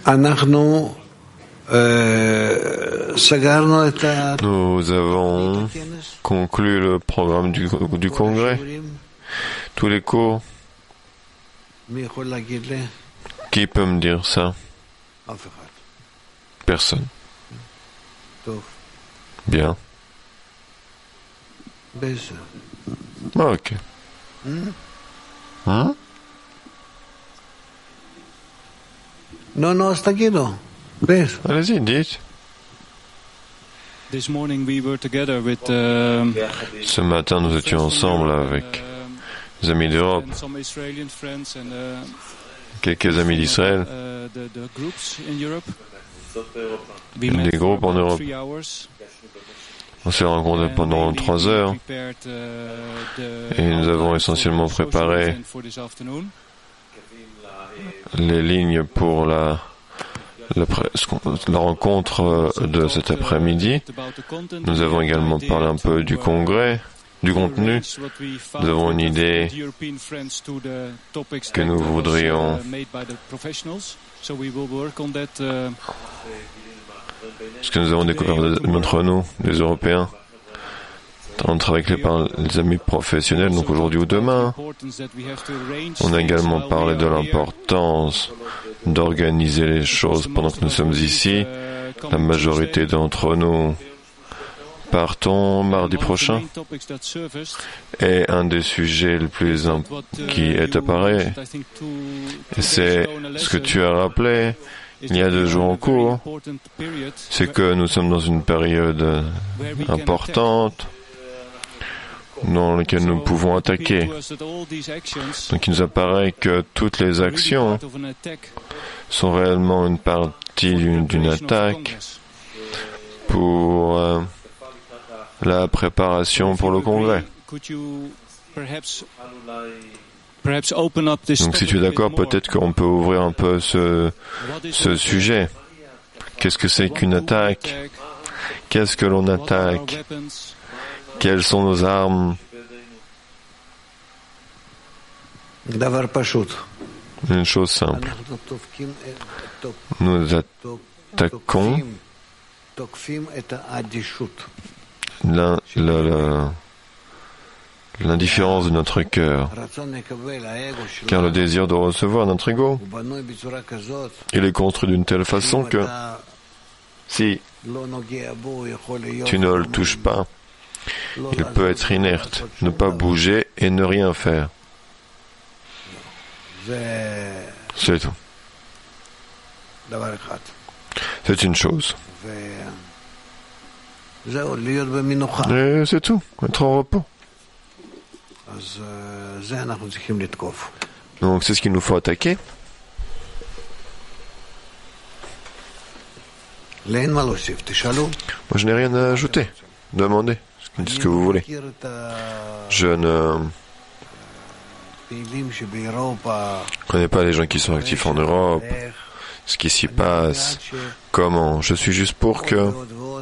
Nous avons conclu le programme du congrès, tous les cours. Qui peut me dire ça? Personne. Bien. Ok. Hein? Non, Allez-y, dites. Ce matin, nous étions ensemble avec des amis d'Europe, quelques amis d'Israël, des groupes en Europe. On s'est rencontrés pendant 3 heures et nous avons essentiellement préparé les lignes pour la rencontre de cet après-midi. Nous avons également parlé un peu du congrès, du contenu. Nous avons une idée que nous voudrions ce que nous avons découvert entre nous, les Européens. On travaille avec les amis professionnels, donc aujourd'hui ou demain. On a également parlé de l'importance d'organiser les choses pendant que nous sommes ici. La majorité d'entre nous partons mardi prochain. Et un des sujets les plus qui est apparu, c'est ce que tu as rappelé il y a 2 jours en cours, c'est que nous sommes dans une période importante dans laquelle nous pouvons attaquer. Donc il nous apparaît que toutes les actions sont réellement une partie d'une attaque pour la préparation pour le congrès. Donc si tu es d'accord, peut-être qu'on peut ouvrir un peu ce sujet. Qu'est-ce que c'est qu'une attaque? Qu'est-ce que l'on attaque? Quelles sont nos armes? Une chose simple. Nous attaquons l'indifférence de notre cœur, car le désir de recevoir notre ego, il est construit d'une telle façon que si tu ne le touches pas, il peut être inerte, ne pas bouger et ne rien faire. C'est tout. C'est une chose. Et c'est tout, être en repos. Donc c'est ce qu'il nous faut attaquer. Moi je n'ai rien à ajouter. Demandez ce que vous voulez. Je ne connais pas les gens qui sont actifs en Europe, ce qui s'y passe, comment. Je suis juste pour que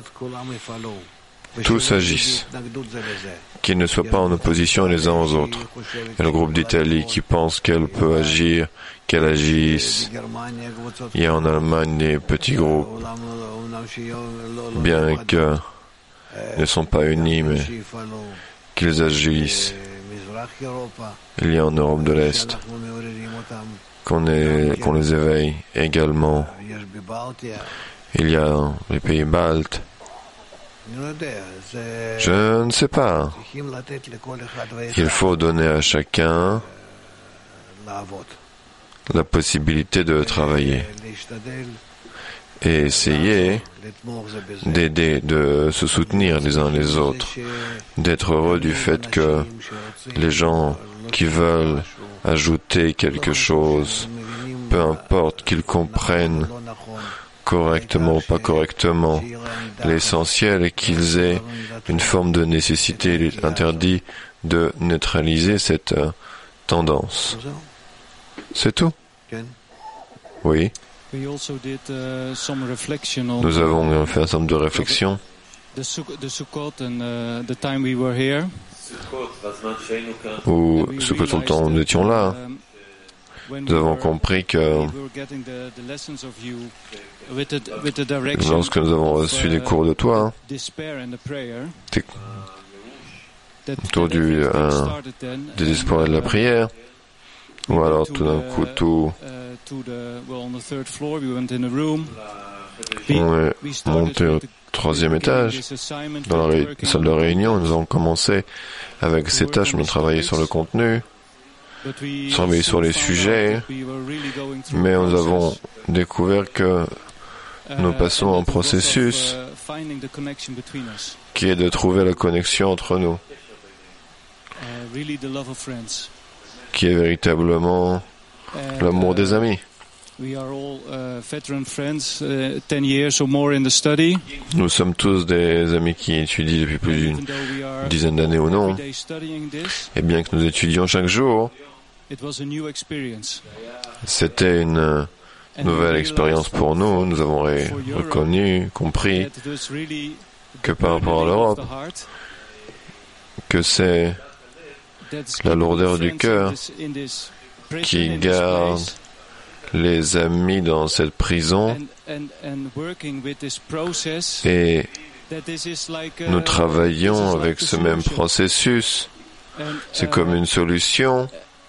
tous agissent, qu'ils ne soient pas en opposition les uns aux autres. Il y a le groupe d'Italie qui pense qu'elle peut agir, qu'elle agisse. Il y a en Allemagne des petits groupes, bien qu'ils ne sont pas unis, mais qu'ils agissent. Il y a en Europe de l'Est qu'on les éveille également. Il y a les pays baltes. Je ne sais pas. Il faut donner à chacun la possibilité de travailler et essayer d'aider, de se soutenir les uns les autres, d'être heureux du fait que les gens qui veulent ajouter quelque chose, peu importe qu'ils comprennent correctement ou pas correctement, l'essentiel est qu'ils aient une forme de nécessité. Il est interdit de neutraliser cette tendance. C'est tout. Oui. Nous avons fait un certain nombre de réflexions. Ou ce que tout le temps nous étions là, nous avons compris que lorsque nous avons reçu des cours de toi, autour du désespoir et de la prière, ou alors tout d'un coup, on est monté au 3e étage, dans la salle de réunion, nous avons commencé avec ces tâches, on a travaillé sur le contenu, travaillé sur les sujets, mais nous avons découvert que nous passons un processus qui est de trouver la connexion entre nous, qui est véritablement l'amour des amis. Nous sommes tous des amis qui étudient depuis plus d'une dizaine d'années ou non. Et bien que nous étudions chaque jour, c'était une nouvelle expérience pour nous. Nous avons reconnu, compris que par rapport à l'Europe, que c'est la lourdeur du cœur qui garde les amis dans cette prison, et nous travaillons avec ce même processus. C'est comme une solution.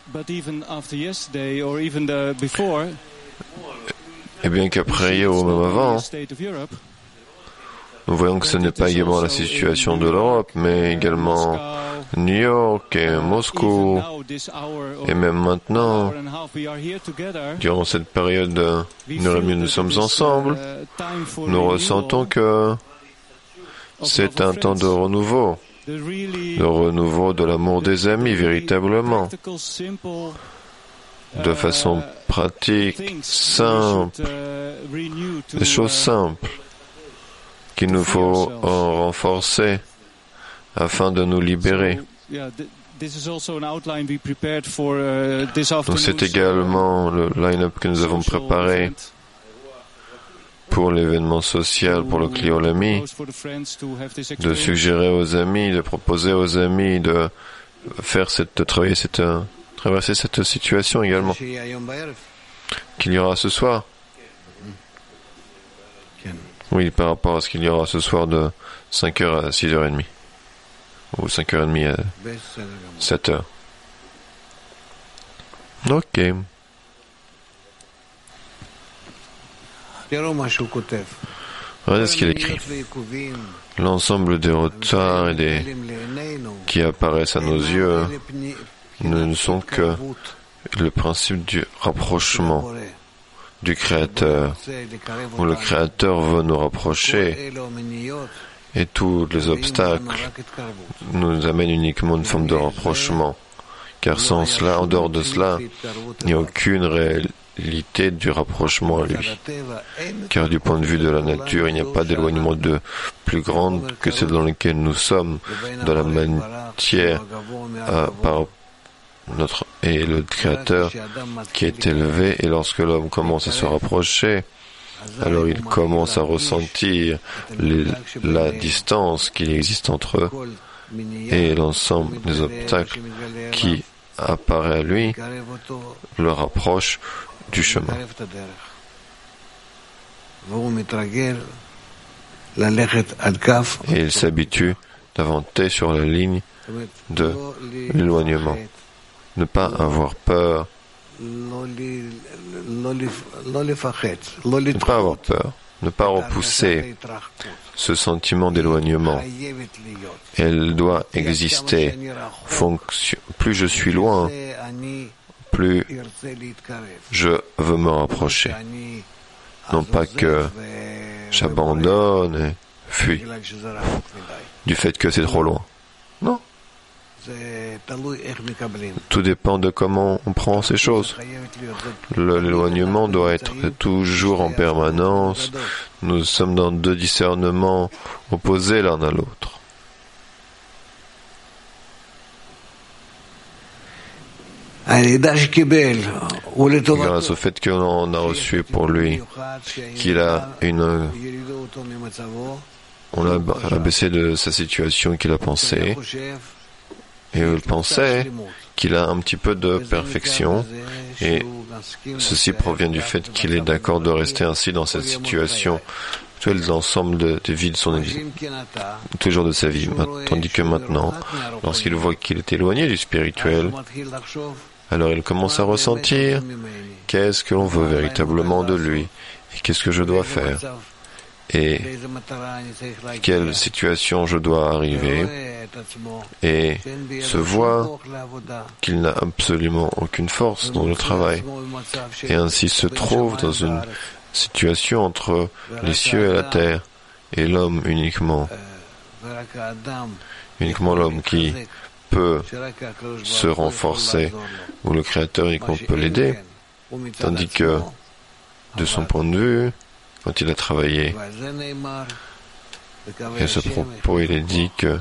Et bien qu'après hier ou même avant, nous voyons que ce n'est pas également la situation de l'Europe, mais également New York et Moscou, et même maintenant, durant cette période d'une heure et demie, nous sommes ensemble, nous ressentons que c'est un temps de renouveau de l'amour des amis, véritablement, de façon pratique, simple, des choses simples qu'il nous faut en renforcer afin de nous libérer. Donc c'est également le line-up que nous avons préparé pour l'événement social, pour le Clio l'ami, de suggérer aux amis, de proposer aux amis de faire traverser cette situation également, qu'il y aura ce soir. Oui, par rapport à ce qu'il y aura ce soir de 5h à 6h30. Ou 5h30 à 7h. Ok. Regardez ce qu'il écrit. L'ensemble des retards et qui apparaissent à nos yeux ne sont que le principe du rapprochement du Créateur, où le Créateur veut nous rapprocher, et tous les obstacles nous amènent uniquement une forme de rapprochement, car sans cela, en dehors de cela, il n'y a aucune réalité du rapprochement à lui, car du point de vue de la nature, il n'y a pas d'éloignement de plus grande que celle dans laquelle nous sommes, dans la matière, par et le Créateur qui est élevé, et lorsque l'homme commence à se rapprocher, alors il commence à ressentir la distance qu'il existe entre eux et l'ensemble des obstacles qui apparaît à lui le rapproche du chemin. Et il s'habitue d'avancer sur la ligne de l'éloignement. Ne pas avoir peur. Ne pas avoir peur. Ne pas repousser ce sentiment d'éloignement. Elle doit exister. Plus je suis loin, plus je veux me rapprocher. Non pas que j'abandonne et fuis du fait que c'est trop loin. Non. Tout dépend de comment on prend ces choses. L'éloignement doit être toujours en permanence. Nous sommes dans deux discernements opposés l'un à l'autre. Grâce au fait qu'on a reçu pour lui, qu'il a on a abaissé de sa situation qu'il a pensé, et il pensait qu'il a un petit peu de perfection, et Ceci provient du fait qu'il est d'accord de rester ainsi dans cette situation. L'ensemble des vies de son vie, toujours de sa vie. Tandis que maintenant, lorsqu'il voit qu'il est éloigné du spirituel, alors il commence à ressentir qu'est-ce que l'on veut véritablement de lui, et qu'est-ce que je dois faire, et quelle situation je dois arriver, et se voit qu'il n'a absolument aucune force dans le travail, et ainsi se trouve dans une situation entre les cieux et la terre, et l'homme uniquement l'homme qui peut se renforcer, ou le Créateur uniquement peut l'aider, tandis que, de son point de vue, quand il a travaillé, et à ce propos, il est dit que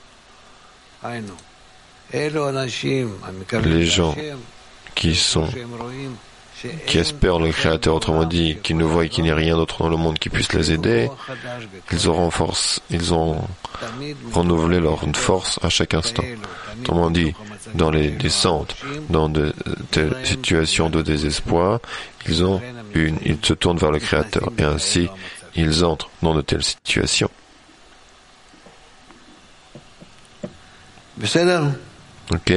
les gens qui espèrent le Créateur, autrement dit, qui ne voient qu'il n'y a rien d'autre dans le monde qui puisse les aider, ils ont renouvelé leur force à chaque instant. Autrement dit, dans les descentes, dans de telles situations de désespoir, ils se tournent vers le Créateur, et ainsi, ils entrent dans de telles situations. Ok?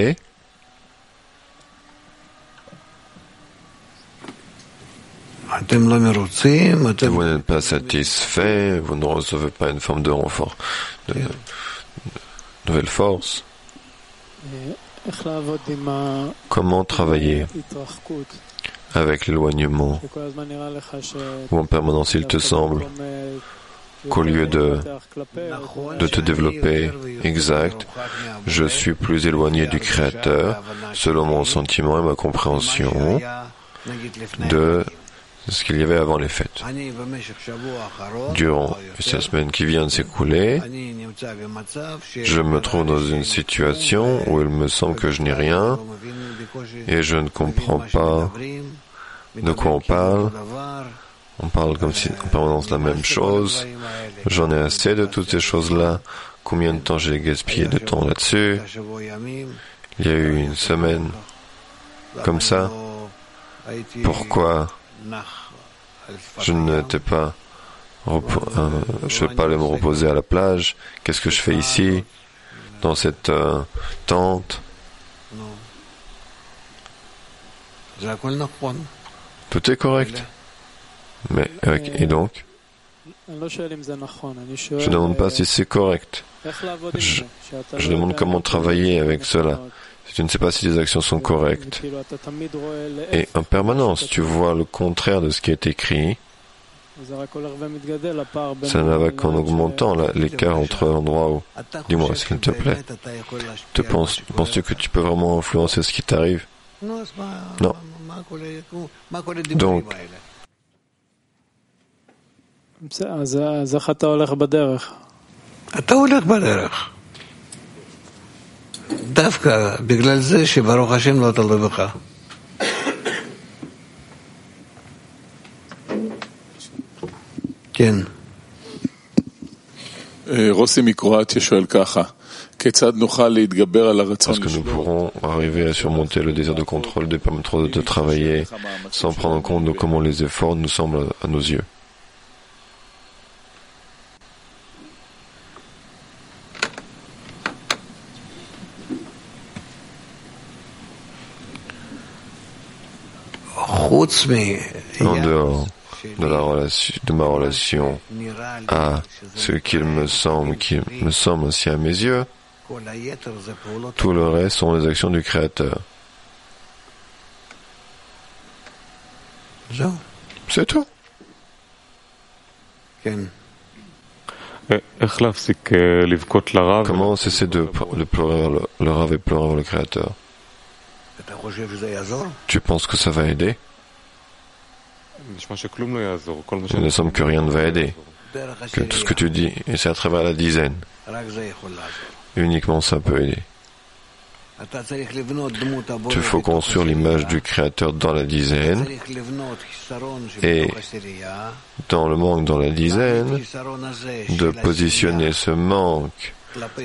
Vous n'êtes pas satisfait, vous ne recevez pas une forme de renfort, de nouvelle force. Comment travailler avec l'éloignement, où en permanence il te semble qu'au lieu de te développer, exact, je suis plus éloigné du Créateur, selon mon sentiment et ma compréhension de ce qu'il y avait avant les fêtes. Durant cette semaine qui vient de s'écouler, je me trouve dans une situation où il me semble que je n'ai rien et je ne comprends pas de quoi on parle. On parle comme si en permanence la même chose. J'en ai assez de toutes ces choses-là. Combien de temps j'ai gaspillé de temps là-dessus? Il y a eu une semaine comme ça. Pourquoi je n'étais pas je ne vais pas aller me reposer à la plage? Qu'est-ce que je fais ici, dans cette tente? Tout est correct. Mais, et donc? Je ne demande pas si c'est correct. Je demande comment travailler avec cela. Je ne sais pas si les actions sont correctes. Et en permanence, tu vois le contraire de ce qui est écrit. Ça ne va qu'en augmentant l'écart entre l'endroit où... Dis-moi, s'il te plaît. Penses-tu que tu peux vraiment influencer ce qui t'arrive? Non. Donc, דווקא בגלל זה שברוך השם לא תלוי בך. כן. רוסי מקרואטיה שואל ככה, כיצד נוכל להתגבר על הרצון Est-ce que nous pourrons arriver à surmonter le désir de contrôle de permettre de travailler sans prendre en compte de comment les efforts nous semblent à nos yeux? En dehors de ma relation à ce qu'il me semble, qui me semble ainsi à mes yeux, tout le reste sont les actions du Créateur. C'est tout. Comment cesser de pleurer le Rav et pleurer le Créateur? Tu penses que ça va aider? Il ne semble que rien ne va aider, que tout ce que tu dis, et c'est à travers la dizaine. Uniquement ça peut aider. Il faut construire l'image du Créateur dans la dizaine, et dans le manque dans la dizaine, de positionner ce manque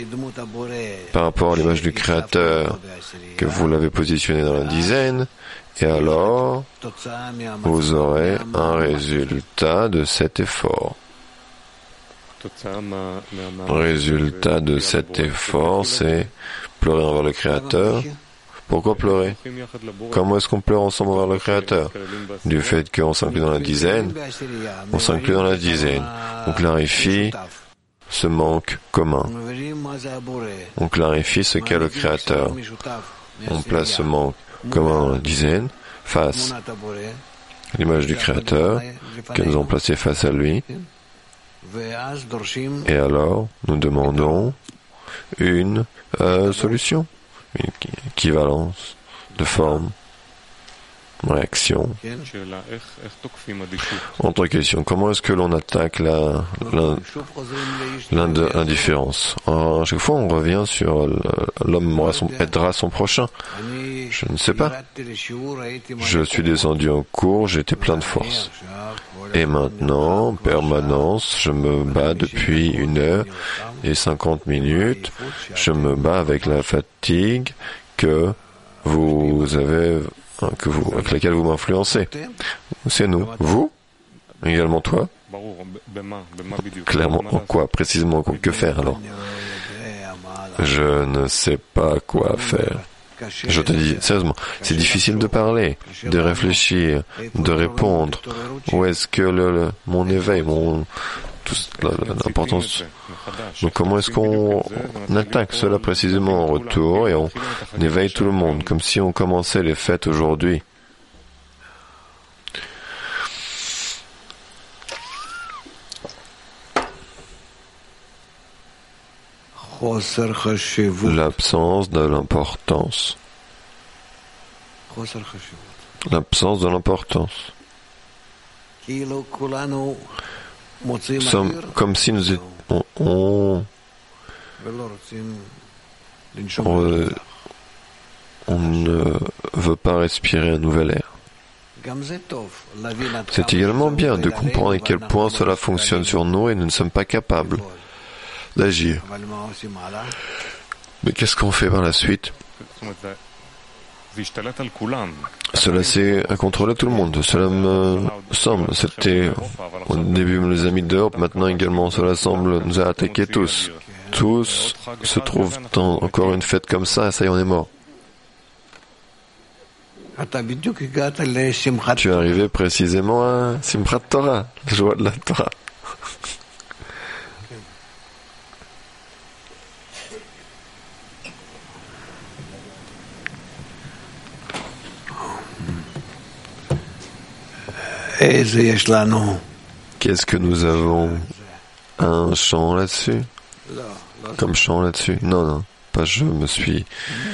par rapport à l'image du Créateur, que vous l'avez positionné dans la dizaine, Et alors, vous aurez un résultat de cet effort. Le résultat de cet effort, c'est pleurer envers le Créateur. Pourquoi pleurer? Comment est-ce qu'on pleure ensemble envers le Créateur? Du fait qu'on s'inclut dans la dizaine, on s'inclut dans la dizaine. On clarifie ce manque commun. On clarifie ce qu'est le Créateur. On place ce manque commun dans la dizaine face à l'image du Créateur que nous avons placé face à lui. Et alors, nous demandons une solution, une équivalence de forme, réaction. Autre question, comment est-ce que l'on attaque l'indifférence? À chaque fois, on revient sur l'homme aidera son prochain. Je ne sais pas. Je suis descendu en cours, j'étais plein de force. Et maintenant, en permanence, je me bats depuis 1h50. Je me bats avec la fatigue que vous avez, avec laquelle vous m'influencez. C'est nous. Vous? Également toi? Clairement, en quoi? Précisément, que faire alors? Je ne sais pas quoi faire. Je te dis, sérieusement, c'est difficile de parler, de réfléchir, de répondre. Où est-ce que mon éveil, l'importance. Donc comment est-ce qu'on attaque cela précisément en retour et on éveille tout le monde, comme si on commençait les fêtes aujourd'hui? L'absence de l'importance. L'absence de l'importance. Nous sommes comme si nous étions... On ne veut pas respirer un nouvel air. C'est également bien de comprendre à quel point cela fonctionne sur nous et nous ne sommes pas capables d'agir. Mais qu'est-ce qu'on fait par la suite? Cela s'est contrôlé tout le monde. Cela me semble. C'était au début les amis d'Europe. Maintenant également, cela semble nous a attaqués tous. Tous se trouvent dans encore une fête comme ça. Ça y est, on est mort. Tu es arrivé précisément à Simchat Torah, la joie de la Torah. Qu'est-ce que nous avons? Un chant là-dessus? Comme chant là-dessus? Non, pas je me suis...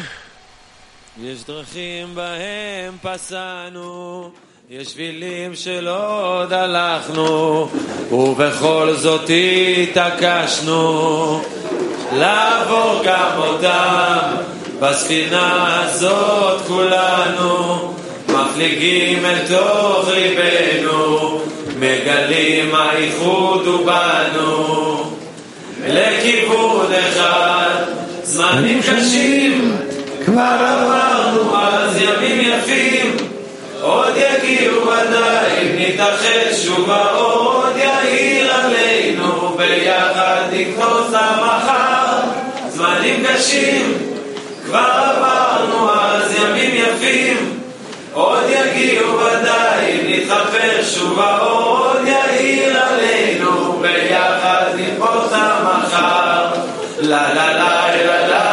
יש דרכים בהם פסענו, יש שבילים שלא עוד הלכנו, ובכל זאת התעקשנו לעבור גם אותם. בספינה הזאת כולנו מפליגים אל תוך ליבנו, מגלים האיחוד ובנו לכיוון אחד. זמנים קשים כבר עברנו, אז ימים יפים עוד יגיעו ודאי, נתאחד שוב עוד יאיר עלינו, ביחד נקפוץ למחר. זמנים קשים כבר עברנו, אז ימים יפים עוד יגיעו ודאי, נתחבר שוב עוד יאיר עלינו, ביחד נקפוץ למחר. לה לה לה לה לה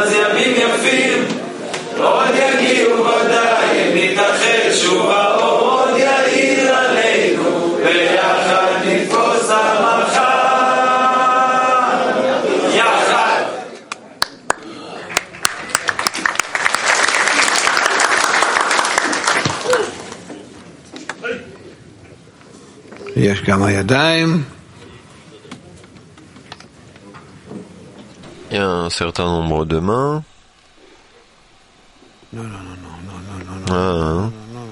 שוב עוד יש כמה ידיים. Il y a un certain nombre de mains. לא, לא, לא, לא, לא, לא, Ah,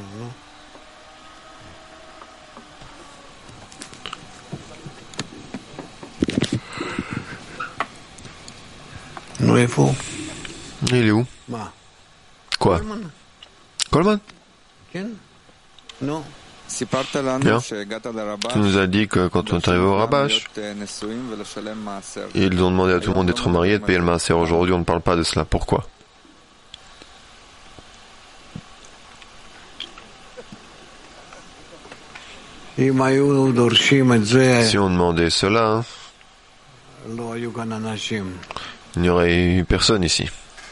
נו, איפה הוא? il est où? מה? Quoi? Coleman? כן? נו. סיפרת לנו Bien. שהגעת לרבש, Tu nous as dit que quand on est arrivé au Rabash, להיות נשואים ולשלם מעשר. ils ont demandé à tout le monde d'être marié et de payer le maaser. Aujourd'hui, on ne parle pas de cela. Pourquoi? אם היו דורשים את זה, Si on demandait cela, לא היו כאן אנשים. il n'y aurait eu personne ici.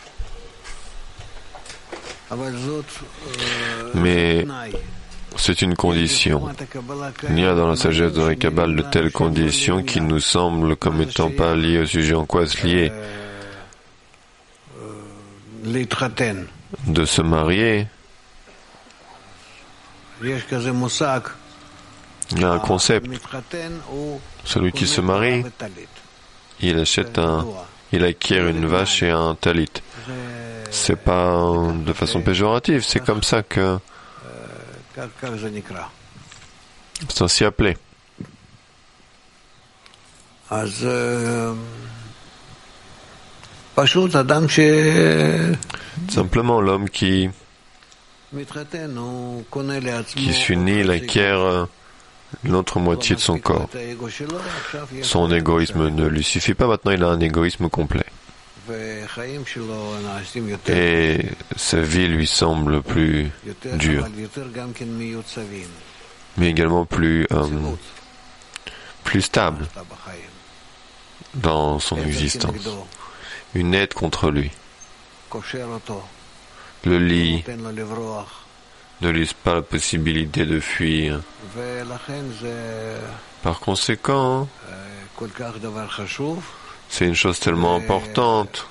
אבל זאת Mais תנאי. c'est une condition. Il y a dans la sagesse de la Kabbale de telles conditions qui nous semblent comme étant pas liées au sujet. En quoi se lier? להתחתן. De se marier. יש כזה מושג. Il y a un concept. המתחתן הוא Celui qui se marie, il achète il acquiert une vache et un talit. C'est pas de façon péjorative, c'est comme ça que כך זה נקרא. c'est ainsi appelé. אז פשוט אדם Simplement l'homme qui שמתחתן הוא קונה לעצמו s'unit, il acquiert l'autre moitié de son corps. את האגו שלו, עכשיו יש Son égoïsme ne lui suffit pas, maintenant il a un égoïsme complet. וחיים שלו נעשים יותר Et sa vie lui semble plus יותר, dure, אבל יותר גם כן מיוצבים. mais également plus stable אתה בחיים. dans son אפר existence. כנגדו, Une aide contre lui. קושר אותו, Le lit נותן לו לברוח, ne laisse pas la possibilité de fuir. ולכן זה Par conséquent, כל כך דבר חשוב, c'est une chose tellement importante.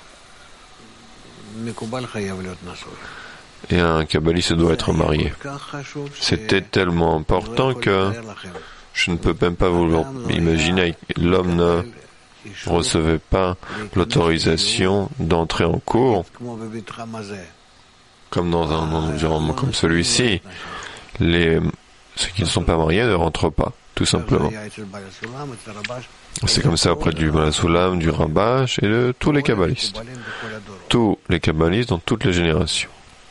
מקובל חייב להיות נשוי. Et un kabbaliste doit être marié. כל כך חשוב C'était tellement important que je ne peux même pas vous imaginer. L'homme ne recevait pas l'autorisation d'entrer en cours כמו בבתחם הזה. comme dans un environnement comme celui-ci. Ceux qui ne sont pas mariés ne rentrent pas, tout simplement. היה אצל בעל הסולם, אצל הרבש, C'est comme ça auprès du Balasoulam, du Rabash et de tous les kabbalistes. מקובלים בכל הדורות. Tous les kabbalistes dans toutes les générations.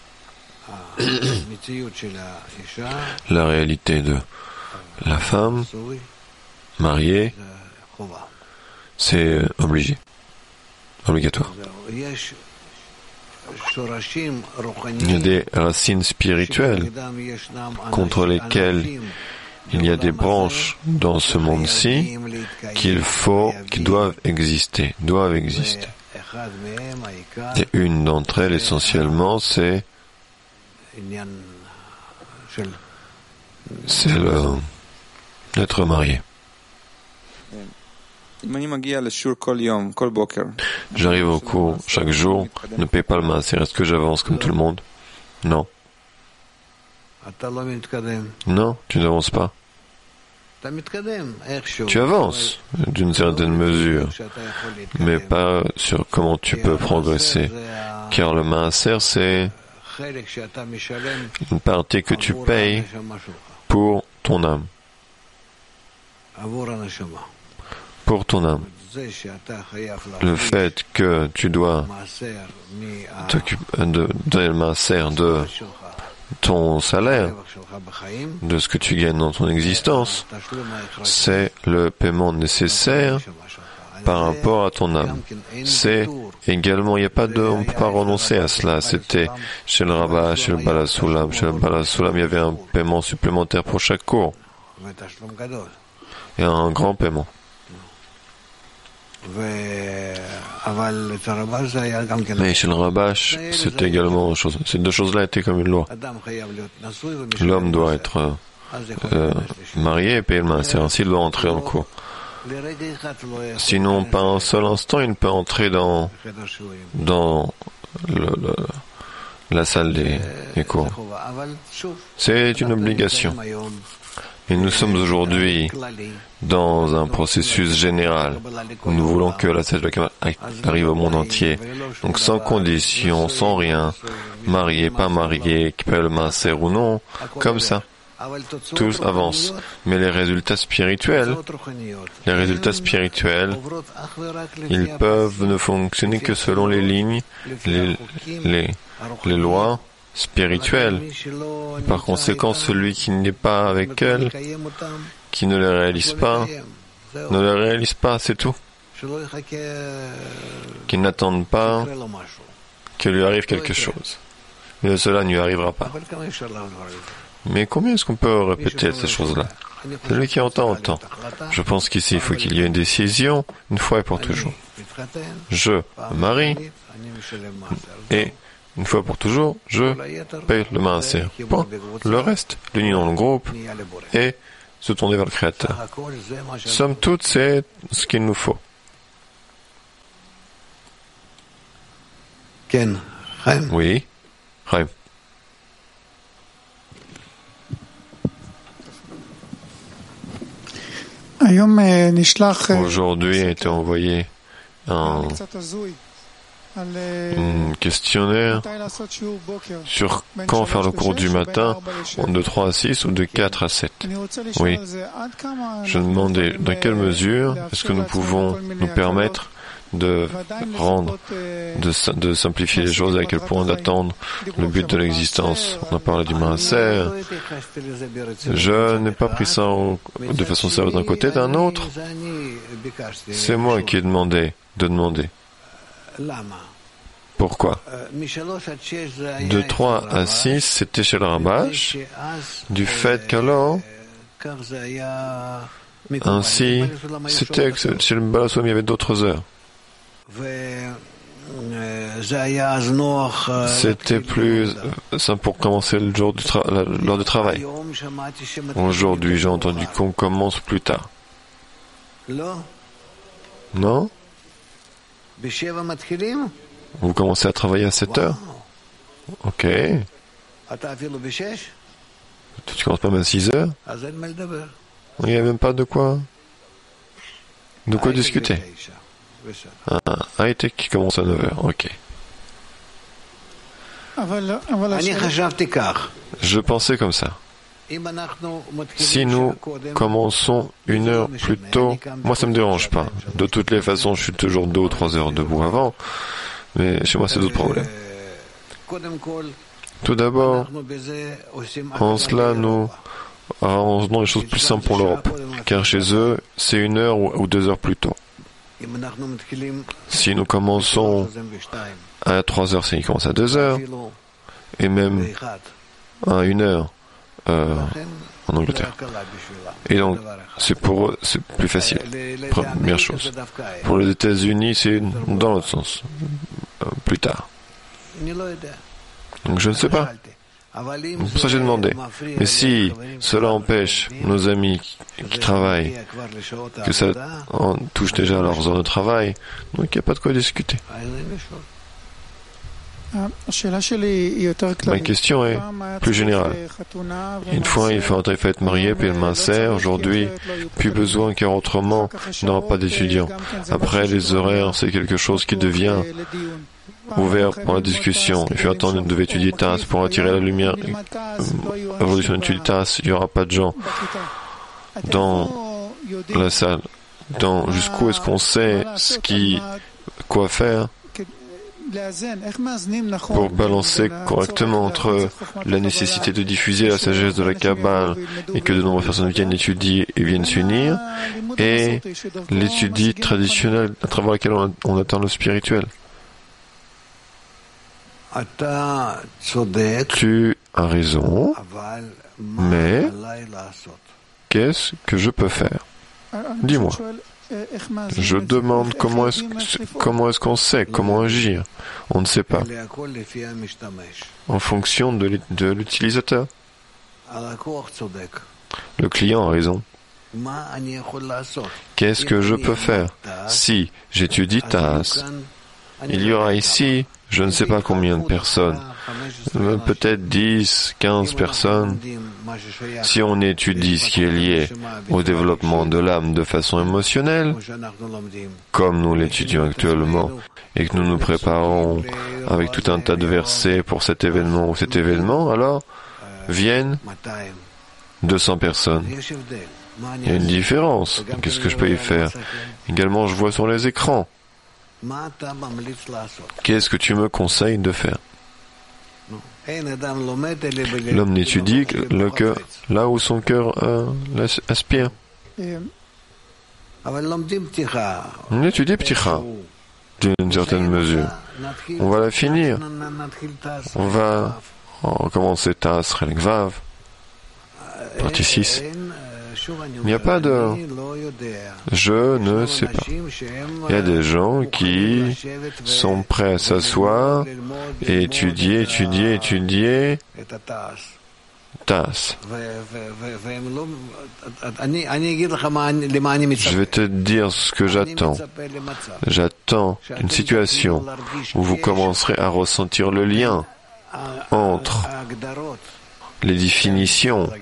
המציאות של האישה, La réalité de la femme נשוי, mariée, זה חובה. c'est obligé, obligatoire. זהו. יש שורשים Il y a רוחניים des racines spirituelles שבנגדם ישנם contre lesquelles ענפים il y a des branches dans ce monde-ci qui doivent exister, אחד מהם העיקר Et une d'entre elles, essentiellement, c'est עניין של d'être marié. אם אני מגיע לשיעור כל יום, כל בוקר, J'arrive au cours chaque jour, ne paye pas le maaser. Est-ce que j'avance comme tout le monde? Non. אתה לא מתקדם. Non, tu n'avances pas. אתה מתקדם איכשהו. Tu avances, d'une certaine mesure, שאתה יכול mais להתקדם. pas sur comment tu peux progresser. זה Car le maaser, c'est החלק שאתה משלם une partie que tu עבור payes הנשמה שלך. pour ton âme. עבור הנשמה. Pour ton âme. זה שאתה חייב Le fait que tu dois מעשר de donner le maaser de שלך, ton salaire, הרווח שלך בחיים, de ce que tu gagnes dans ton existence, התשלום ההכרחי c'est le paiement nécessaire לנשמה שלך. par rapport à ton âme. C'est également, il n'y a pas de, on ne peut pas renoncer à cela. C'était chez le Rabbah, chez le Balasoulam. Chez le Balasoulam, il y avait un paiement supplémentaire pour chaque cours. ותשלום גדול. Et un grand paiement. אבל אצל הרבש זה היה גם כן. Mais chez le Rabash, c'est également chose. Ces deux choses-là étaient comme une loi. אדם חייב להיות נשוי ומשלם L'homme doit מעשר. être אז יכול להיכנס לשם. marié et payer le maaser. Ainsi, il doit entrer en cours. לרגע אחד לא יכול Sinon, pas un seul instant, il ne peut entrer dans לחדר שיעורים. la salle des cours. זה חובה. אבל שוב, C'est une אנחנו obligation. נמצאים היום Et nous sommes aujourd'hui dans un processus général où nous voulons que la sagesse de la Kabbalah arrive au monde entier. Donc sans condition, sans rien, marié, pas marié, qui paie le maaser ou non, comme ça. Tous avancent. Mais les résultats spirituels, ils peuvent ne fonctionner que selon les lignes, les lois spirituelles. Par conséquent, celui qui n'est pas avec elles, qui ne les réalise pas, c'est tout. Qui n'attendent pas qu'il lui arrive quelque chose. Mais cela ne lui arrivera pas. Mais combien est-ce qu'on peut répéter ces choses-là? Celui qui entend. Je pense qu'ici, il faut qu'il y ait une décision, une fois et pour toujours. Je me marie, et une fois pour toujours, je paye le maaser. Point. Le reste, l'union dans le groupe, et se tourner vers le Créateur. Somme toute, c'est ce qu'il nous faut. Oui, Chaim. Aujourd'hui a été envoyé un questionnaire sur quand faire le cours du matin, de 3 à 6 ou de 4 à 7. Oui. Je me demandais dans quelle mesure est-ce que nous pouvons nous permettre de simplifier les choses, à quel point d'attendre le but de l'existence. On a parlé du maaser. Je n'ai pas pris ça de façon sérieuse d'un côté, d'un autre. C'est moi qui ai demandé de demander. Pourquoi? De 3 à 6, c'était chez le Rabash, du fait qu'alors, ainsi, c'était que chez le Balaswam, il y avait d'autres heures. C'était plus simple pour commencer le jour l'heure de travail. Aujourd'hui, j'ai entendu qu'on commence plus tard. Non? Vous commencez à travailler à 7 heures? Ok. Tu commences pas même à 6 heures? Il n'y a même pas de quoi discuter. High-tech qui commence à 9 heures, ok. Je pensais comme ça. Si nous commençons 1 heure plus tôt, moi ça me dérange pas. De toutes les façons, je suis toujours 2 ou 3 heures debout avant, mais chez moi c'est d'autres problèmes. Tout d'abord, en cela, nous rendons les choses plus simples pour l'Europe, car chez eux, c'est 1 heure ou 2 heures plus tôt. Si nous commençons à 3 heures, c'est qu'ils commencent à 2 heures, et même à 1 heure en Angleterre. Et donc, pour eux, c'est plus facile. Première chose. Pour les États-Unis, c'est dans l'autre sens. Plus tard. Donc, je ne sais pas. Pour ça, j'ai demandé. Mais si cela empêche nos amis qui travaillent, que ça touche déjà à leurs heures de travail, donc il n'y a pas de quoi discuter. Ma question est plus générale. Une fois, il faut être marié, puis le maaser. Aujourd'hui, plus besoin, car autrement, il n'y aura pas d'étudiants. Après, les horaires, c'est quelque chose qui devient ouvert pour la discussion. Il faut attendre, on devait étudier TAS pour attirer la lumière. Évolution d'études TAS, il n'y aura pas de gens dans la salle. Jusqu'où est-ce qu'on sait quoi faire pour balancer correctement entre la nécessité de diffuser la sagesse de la Kabbale et que de nombreuses personnes viennent étudier et viennent s'unir, et l'étude traditionnelle à travers laquelle on atteint le spirituel. Tu as raison, mais qu'est-ce que je peux faire? Dis-moi. Je demande comment est-ce qu'on sait, comment agir. On ne sait pas. En fonction de l'utilisateur. Le client a raison. Qu'est-ce que je peux faire? Si j'étudie TAS, il y aura ici, je ne sais pas combien de personnes peut-être 10, 15 personnes. Si on étudie ce qui est lié au développement de l'âme de façon émotionnelle, comme nous l'étudions actuellement, et que nous nous préparons avec tout un tas de versets pour cet événement ou cet événement, alors viennent 200 personnes. Il y a une différence. Qu'est-ce que je peux y faire? Également, je vois sur les écrans. Qu'est-ce que tu me conseilles de faire? L'homme n'étudie que le cœur, là où son cœur aspire. On étudie Pticha, d'une certaine mesure. On va la finir. On va recommencer Tas, Relek Vav, partie 6. Il n'y a pas de « je ne sais pas ». Il y a des gens qui sont prêts à s'asseoir et étudier Tas. Je vais te dire ce que j'attends. J'attends une situation où vous commencerez à ressentir le lien entre les définitions,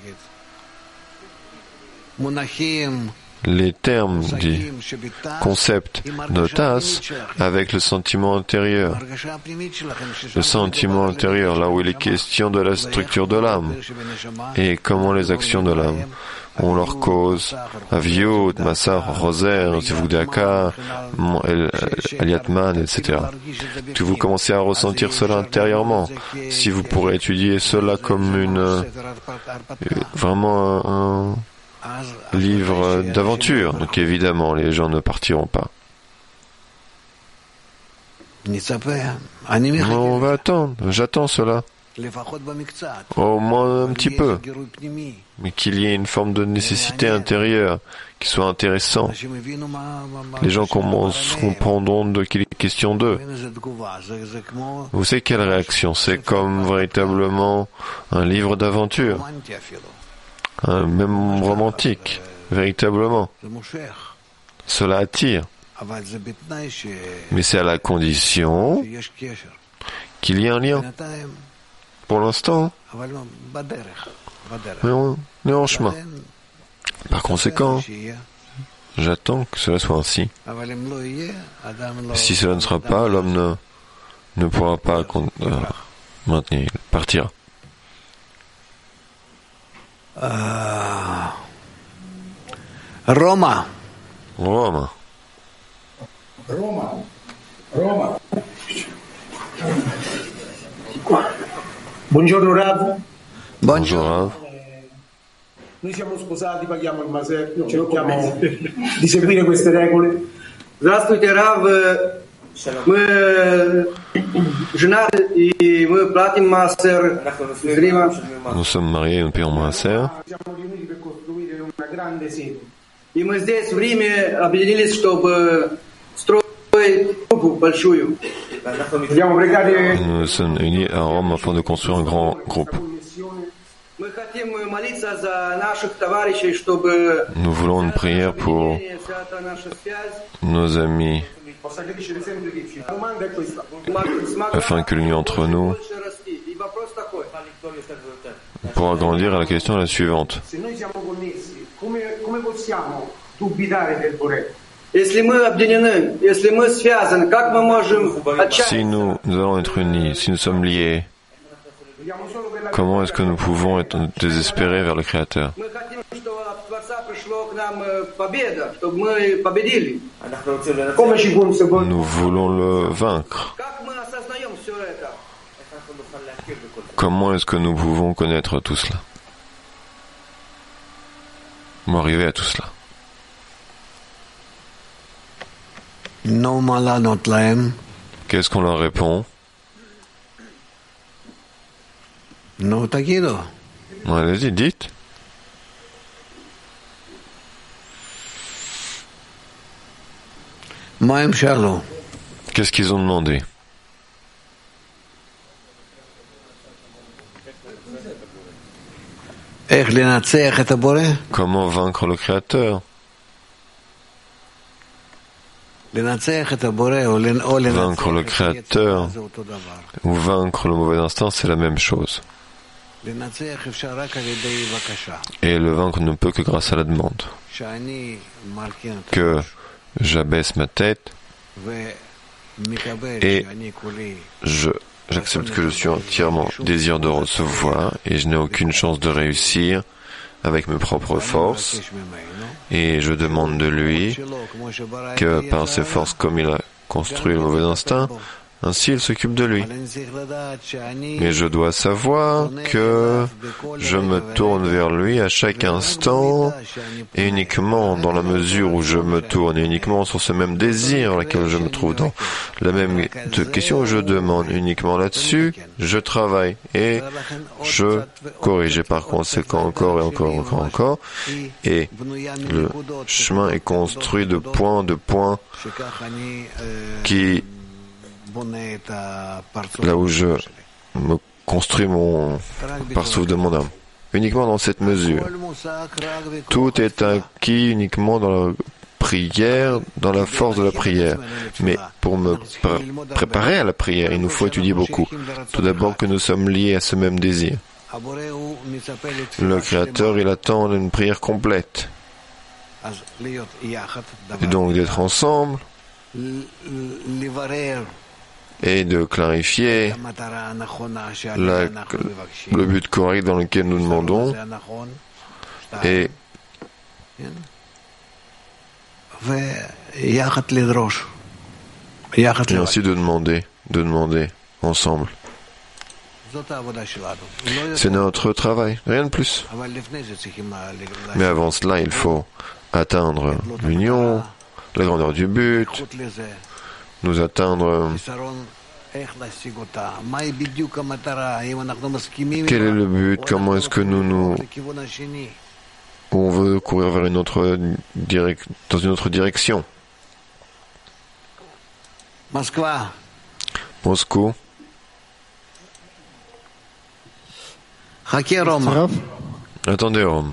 les termes du concept de Tas avec le sentiment intérieur. Le sentiment intérieur, là où il est question de la structure de l'âme et comment les actions de l'âme ont leur cause. Aviot, Massar, Roser, Zivugdaka, Aliatman, etc. Que vous commencez à ressentir cela intérieurement. Si vous pourrez étudier cela comme vraiment un livre d'aventure, donc évidemment les gens ne partiront pas. On va attendre, j'attends cela. Au moins un petit peu, mais qu'il y ait une forme de nécessité intérieure qui soit intéressant. Les gens comprendront qu'il est question d'eux. Vous savez quelle réaction? C'est comme véritablement un livre d'aventure. Même romantique, véritablement. Cela attire. Mais c'est à la condition qu'il y ait un lien. Pour l'instant, mais on est en chemin. Par conséquent, j'attends que cela soit ainsi. Si cela ne sera pas, l'homme ne pourra pas maintenir, il partira. Roma. Buongiorno Rav. Bonjour Rav. Noi siamo sposati, paghiamo il masetto, cerchiamo di seguire queste regole. Здравствуйте, Рав. Мы женаты и мы платим массер. Nous sommes mariés et nous payons maaser. Siamo riuniti per costruire una grande sede. И мы здесь в Риме объединились, чтобы строить группу большую. Abbiamo pregato. Nous sommes unis à Rome afin de construire un grand groupe. Nous voulons une prière pour nos amis, afin que l'union entre nous pourra grandir. La question est la suivante. Si nous allons être unis, si nous sommes liés, comment est-ce que nous pouvons être désespérés vers le Créateur? Nous voulons le vaincre. Comment est-ce que nous pouvons connaître tout cela? Comment arriver à tout cela? Qu'est-ce qu'on leur répond? Allez-y, dites. Qu'est-ce qu'ils ont demandé? Comment vaincre le Créateur? Vaincre le Créateur ou vaincre le mauvais instinct, c'est la même chose. Et le vaincre ne peut que grâce à la demande. Que j'abaisse ma tête et j'accepte que je suis entièrement désir de recevoir et je n'ai aucune chance de réussir avec mes propres forces. Et je demande de lui que par ses forces, comme il a construit le mauvais instinct, ainsi il s'occupe de lui. Mais je dois savoir que je me tourne vers lui à chaque instant et uniquement dans la mesure où je me tourne et uniquement sur ce même désir dans lequel je me trouve, dans la même question où je demande uniquement là-dessus, je travaille et je corrige. Et par conséquent encore et encore. Et le chemin est construit de points qui là où je me construis mon parcours de mon âme. Uniquement dans cette mesure. Tout est acquis uniquement dans la prière, dans la force de la prière. Mais pour me préparer à la prière, il nous faut étudier beaucoup. Tout d'abord que nous sommes liés à ce même désir. Le Créateur, il attend une prière complète. Et donc d'être ensemble et de clarifier le but correct dans lequel nous demandons et ainsi de demander ensemble. C'est notre travail, rien de plus. Mais avant cela, il faut atteindre l'union, la grandeur du but, nous atteindre. Quel est le but? Comment est-ce que on veut courir vers dans une autre direction? Moscou. Attendez, Rome.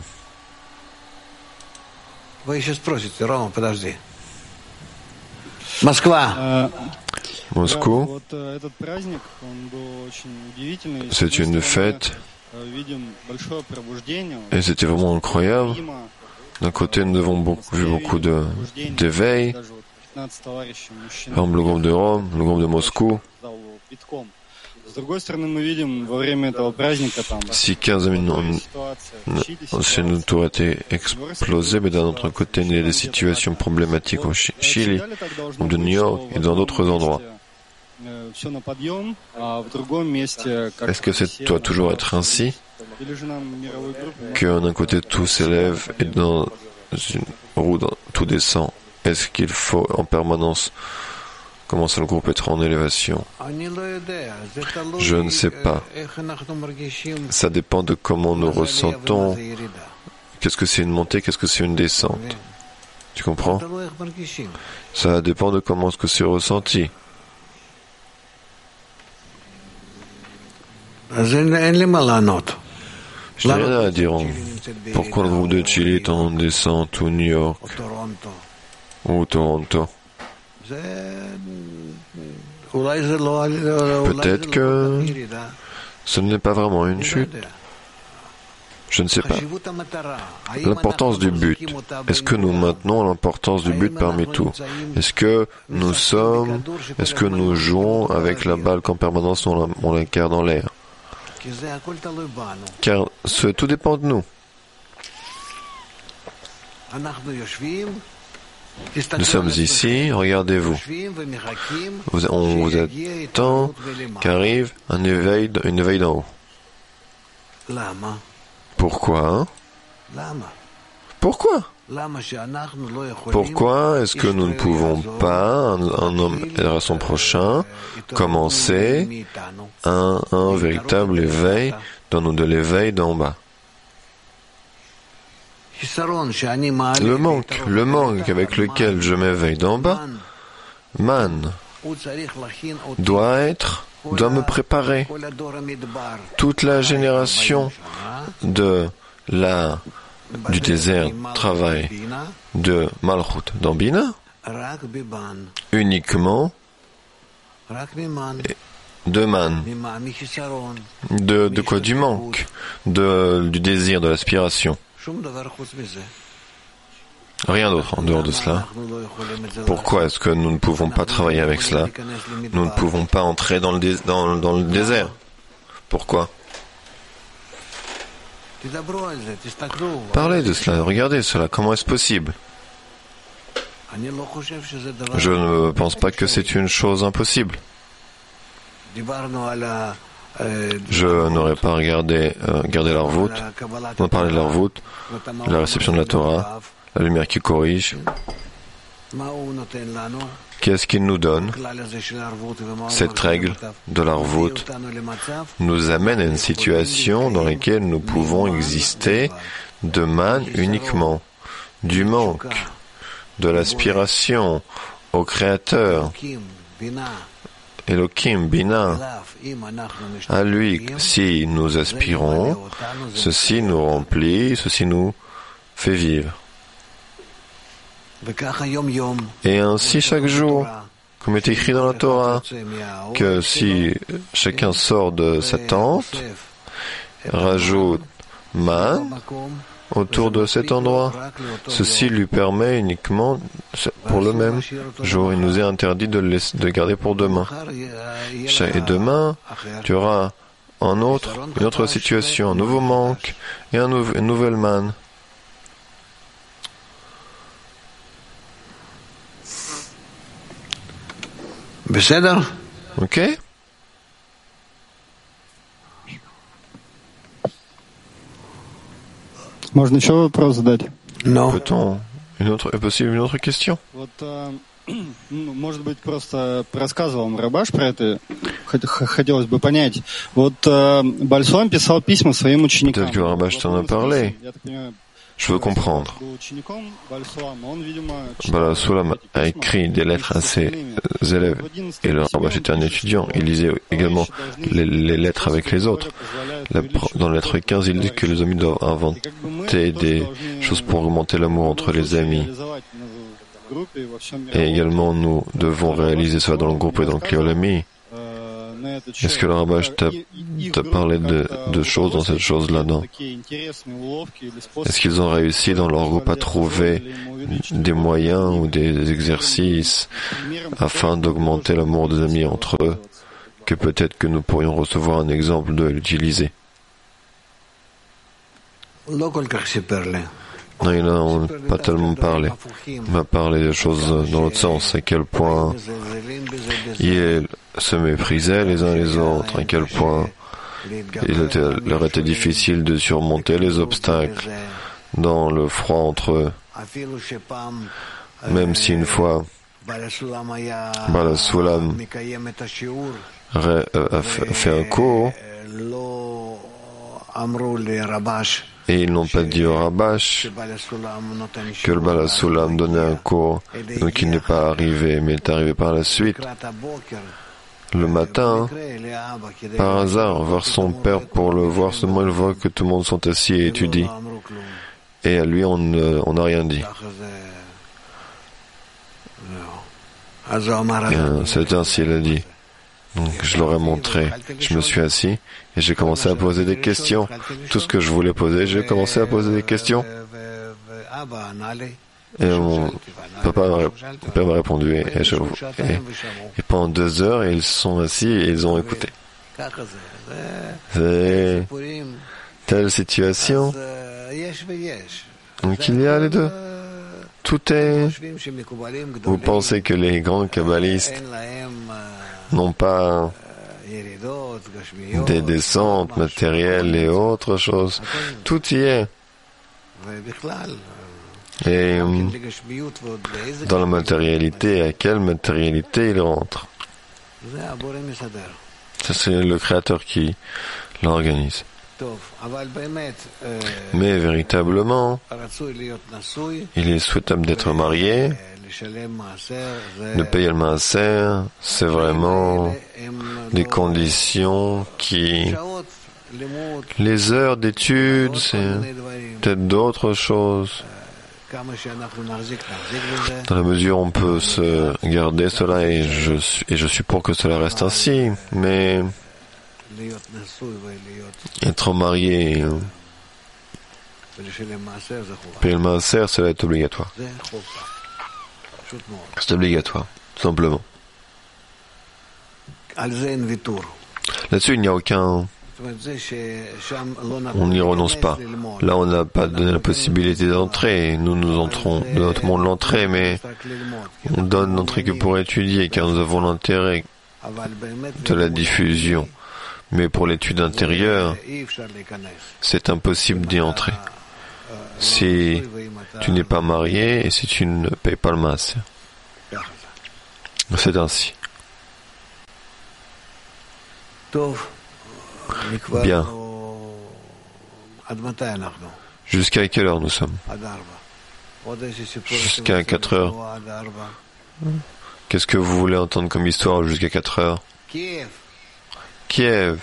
Moscou, c'est une fête et c'était vraiment incroyable. D'un côté, nous avons vu beaucoup d'éveil, par exemple le groupe de Rome, le groupe de Moscou. Si 15 minutes chez nous tout a été explosé, mais d'un autre côté, il y a des situations problématiques au Chili, ou de New York et dans d'autres endroits. Est-ce que c'est doit toujours être ainsi, que d'un côté tout s'élève et dans une roue tout descend? Est-ce qu'il faut en permanence commencer le groupe être en élévation? Je ne sais pas. Ça dépend de comment nous ressentons. Qu'est-ce que c'est une montée, qu'est-ce que c'est une descente? Tu comprends? Ça dépend de comment est-ce que c'est ressenti. Je n'ai rien à dire. Pourquoi le groupe de Chili est en descente ou New York ou Toronto? Peut-être que ce n'est pas vraiment une chute. Je ne sais pas. L'importance du but. Est-ce que nous maintenons l'importance du but parmi tout? Est-ce que nous jouons avec la balle qu'en permanence on la garde dans l'air? Car tout dépend de nous. Nous sommes ici, regardez-vous. On vous attend qu'arrive un éveil d'en haut. Pourquoi? Pourquoi? Pourquoi est-ce que nous ne pouvons pas, un homme aidera son prochain, commencer un véritable éveil dans nous, de l'éveil d'en bas? Le manque avec lequel je m'éveille d'en bas, doit me préparer. Toute la génération du désert travail de Malchut dans Bina uniquement de man. De quoi? Du manque, du désir, de l'aspiration. Rien d'autre en dehors de cela. Pourquoi est-ce que nous ne pouvons pas travailler avec cela? Nous ne pouvons pas entrer dans le désert. Pourquoi? Parlez de cela, regardez cela, comment est-ce possible? Je ne pense pas que c'est une chose impossible. Je n'aurais pas gardé l'Arvout. On a parlé de l'Arvout, la réception de la Torah, la lumière qui corrige. Qu'est-ce qu'il nous donne? Cette règle de l'Arvout nous amène à une situation dans laquelle nous pouvons exister de man uniquement, du manque, de l'aspiration au Créateur, Elohim, Bina. À lui, si nous aspirons, ceci nous remplit, ceci nous fait vivre. Et ainsi chaque jour, comme est écrit dans la Torah, que si chacun sort de sa tente, rajoute man autour de cet endroit, ceci lui permet uniquement pour le même jour. Il nous est interdit de le garder pour demain. Et demain, tu auras une autre situation, un nouveau manque et une nouvelle manne. Ok? Можно еще вопрос задать? Peut-on une autre question? Вот, может быть, просто рассказывал вам Рабаш про это, хотелось бы понять. Вот Бальсуам писал письма своим ученикам. Peut-être que Rabash t'en a parlé. Je veux comprendre. Balasulam a écrit des lettres à ses élèves et le Rabash était un étudiant. Il lisait également les lettres avec les autres. Dans la lettre 15, il dit que les amis doivent inventer des choses pour augmenter l'amour entre les amis. Et également, nous devons réaliser cela dans le groupe et dans le Kliolami. Est-ce que le Rabash t'a parlé de choses dans cette chose-là-dedans? Est-ce qu'ils ont réussi dans leur groupe à trouver des moyens ou des exercices afin d'augmenter l'amour des amis entre eux, que peut-être que nous pourrions recevoir un exemple de l'utiliser? Non, il n'a pas tellement parlé. Il m'a parlé des choses dans l'autre sens, à quel point ils se méprisaient les uns les autres, à quel point il leur était difficile de surmonter les obstacles dans le froid entre eux. Même si une fois, Balasulam a fait un cours, et ils n'ont pas dit au Rabash que le Balasulam donnait un cours, donc il n'est pas arrivé, mais est arrivé par la suite. Le matin, par hasard, voir son père pour le voir, seulement il voit que tout le monde sont assis et étudie. Et à lui, on n'a rien dit. C'est ainsi, il a dit. Donc, je leur ai montré. Je me suis assis et j'ai commencé à poser des questions. Tout ce que je voulais poser, j'ai commencé à poser des questions. Et mon père m'a répondu. Et pendant 2 heures, ils sont assis et ils ont écouté. C'est telle situation. Donc il y a les deux. Tout est... Vous pensez que les grands kabbalistes n'ont pas des descentes matérielles et autres choses. Tout y est. Et dans la matérialité, à quelle matérialité il rentre? Ça, c'est le Créateur qui l'organise. Mais véritablement, il est souhaitable d'être marié, de payer le maaser, c'est vraiment des conditions qui... Les heures d'études, c'est peut-être d'autres choses. Dans la mesure où on peut se garder cela, et je suis pour que cela reste ainsi, mais être marié et payer le maaser, cela est obligatoire. C'est obligatoire, tout simplement. Là-dessus, il n'y a aucun... On n'y renonce pas. Là, on n'a pas donné la possibilité d'entrer. Nous entrons de notre monde l'entrée, mais on donne l'entrée que pour étudier, car nous avons l'intérêt de la diffusion. Mais pour l'étude intérieure, c'est impossible d'y entrer. Si tu n'es pas marié et si tu ne payes pas le maaser. C'est ainsi. Bien. Jusqu'à quelle heure nous sommes? Jusqu'à 4 heures. Qu'est-ce que vous voulez entendre comme histoire jusqu'à 4 heures? Kiev.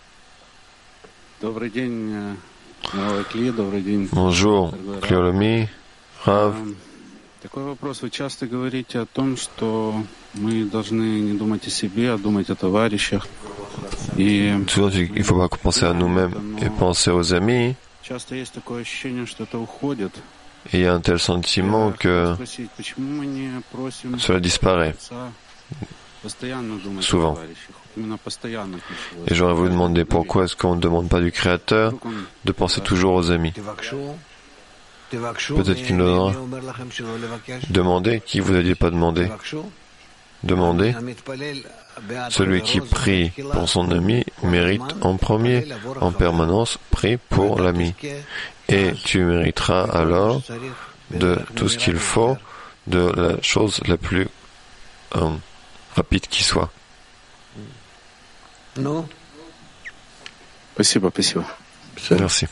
Bonjour, Kliolomi, Rav. Такой вопрос. Вы часто говорите о том, что мы должны не думать о себе, а думать о товарищах. И souvent, il ne faut pas penser à nous-mêmes et penser aux amis. часто есть такое ощущение, что это уходит. Et il y a un tel sentiment que Почему мы не просим cela disparaît постоянно думать о souvent. товарищах? Именно постоянно. Et j'aurais voulu demander pourquoi est-ce qu'on ne demande pas du Créateur de penser toujours aux amis. Peut-être qu'il nous donnera. Demandez, qui vous a dit pas demander? Demandez. Celui qui prie pour son ami mérite en premier, en permanence, prie pour l'ami. Et tu mériteras alors de tout ce qu'il faut, de la chose la plus rapide qui soit. Спасибо, спасибо. Merci.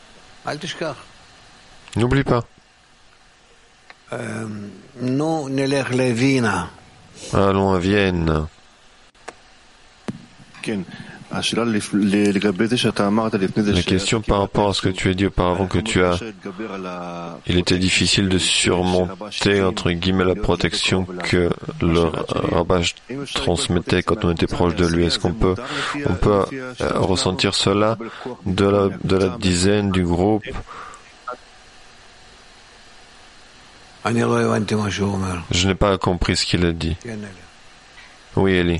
N'oublie pas. Allons à Vienne. La question par rapport à ce que tu as dit auparavant que il était difficile de surmonter, entre guillemets, la protection que le rabbin transmettait quand on était proche de lui. Est-ce qu'on peut ressentir cela de la dizaine, du groupe? Je n'ai pas compris ce qu'il a dit. Oui, Eli.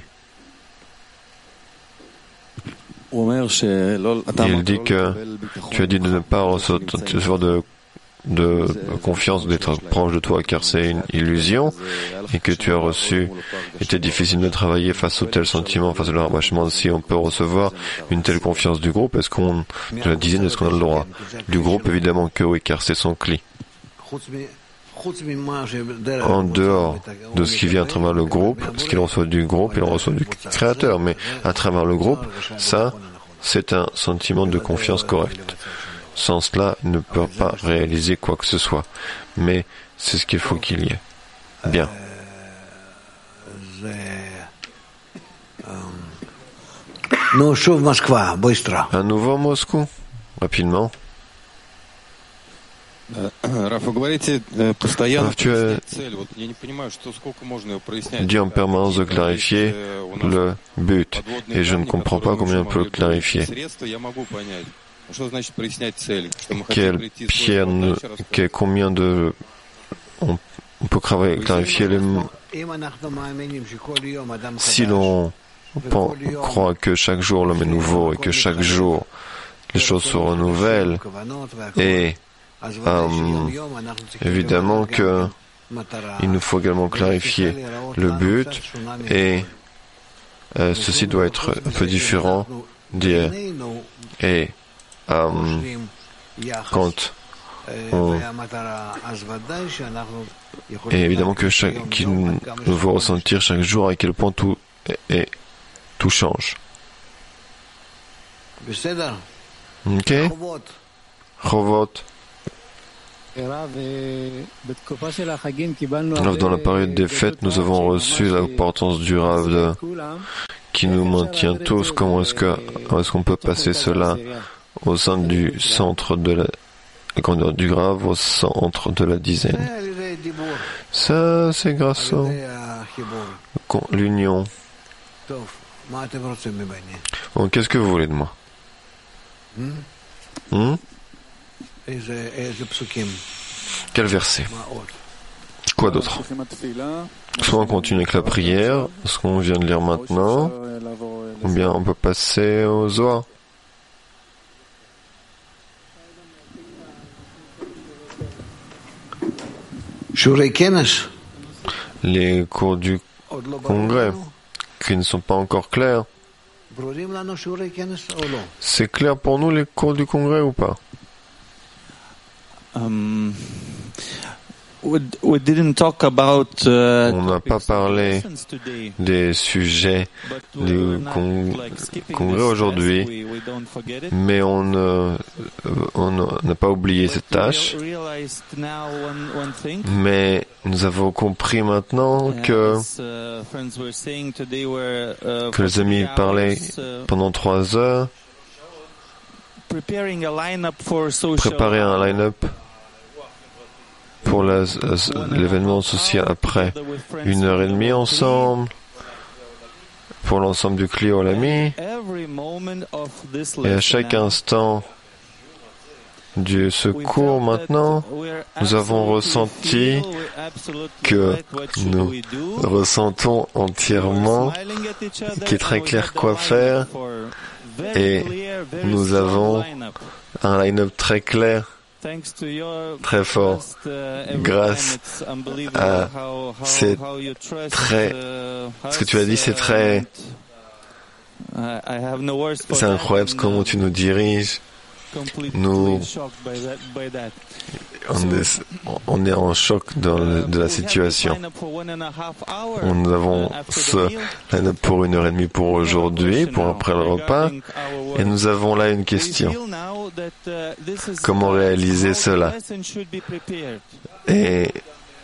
Il dit que tu as dit de ne pas recevoir de confiance, d'être proche de toi, car c'est une illusion, et que tu as reçu. Il était difficile de travailler face au tel sentiment, face au rabâchement. Si on peut recevoir une telle confiance du groupe, de la dizaine, est-ce qu'on a le droit? Du groupe, évidemment que oui, car c'est son cli. En dehors de ce qui vient à travers le groupe, ce qu'il reçoit du groupe, il en reçoit du Créateur, mais à travers le groupe, ça, c'est un sentiment de confiance correct. Sans cela, il ne peut pas réaliser quoi que ce soit. Mais c'est ce qu'il faut qu'il y ait. Bien. À nouveau Moscou, rapidement. Раф, вы говорите постоянно цель. Вот я не понимаю, сколько можно прояснять. Dit en permanence de clarifier le but. Et je ne comprends pas combien on peut clarifier. Combien de... On peut clarifier les mots. Si l'on croit que chaque jour l'homme est nouveau et que chaque jour les choses se renouvellent, et évidemment que il nous faut également clarifier le but, et ceci doit être un peu différent et quand et évidemment que qu'il nous faut ressentir chaque jour à quel point tout change. Ok? Chovot. Dans la période des fêtes, nous avons reçu l'importance du Rav qui nous maintient tous. Comment est-ce qu'on peut passer cela au sein du centre la grandeur du grave au centre de la dizaine. Ça, c'est grâce à l'union. Bon, qu'est-ce que vous voulez de moi? Quel verset? Quoi d'autre? Soit on continue avec la prière, ce qu'on vient de lire maintenant, ou bien on peut passer au Zohar. Les cours du congrès, qui ne sont pas encore clairs. C'est clair pour nous les cours du congrès ou pas? On n'a pas parlé des sujets du congrès aujourd'hui, mais on n'a pas oublié cette tâche. Mais nous avons compris maintenant que les amis parlaient pendant 3 heures, préparer un line-up pour l'événement social après 1h30 ensemble, pour l'ensemble du Kli Olami. Et à chaque instant du secours maintenant, nous avons ressenti que nous ressentons entièrement, qui est très clair quoi faire, et nous avons un line-up très clair, très fort, grâce à ce que tu as dit, c'est incroyable comment tu nous diriges. On est en choc de la situation. Nous avons ce line-up pour 1h30 pour aujourd'hui, pour après le repas, et nous avons là une question. Comment réaliser cela? Et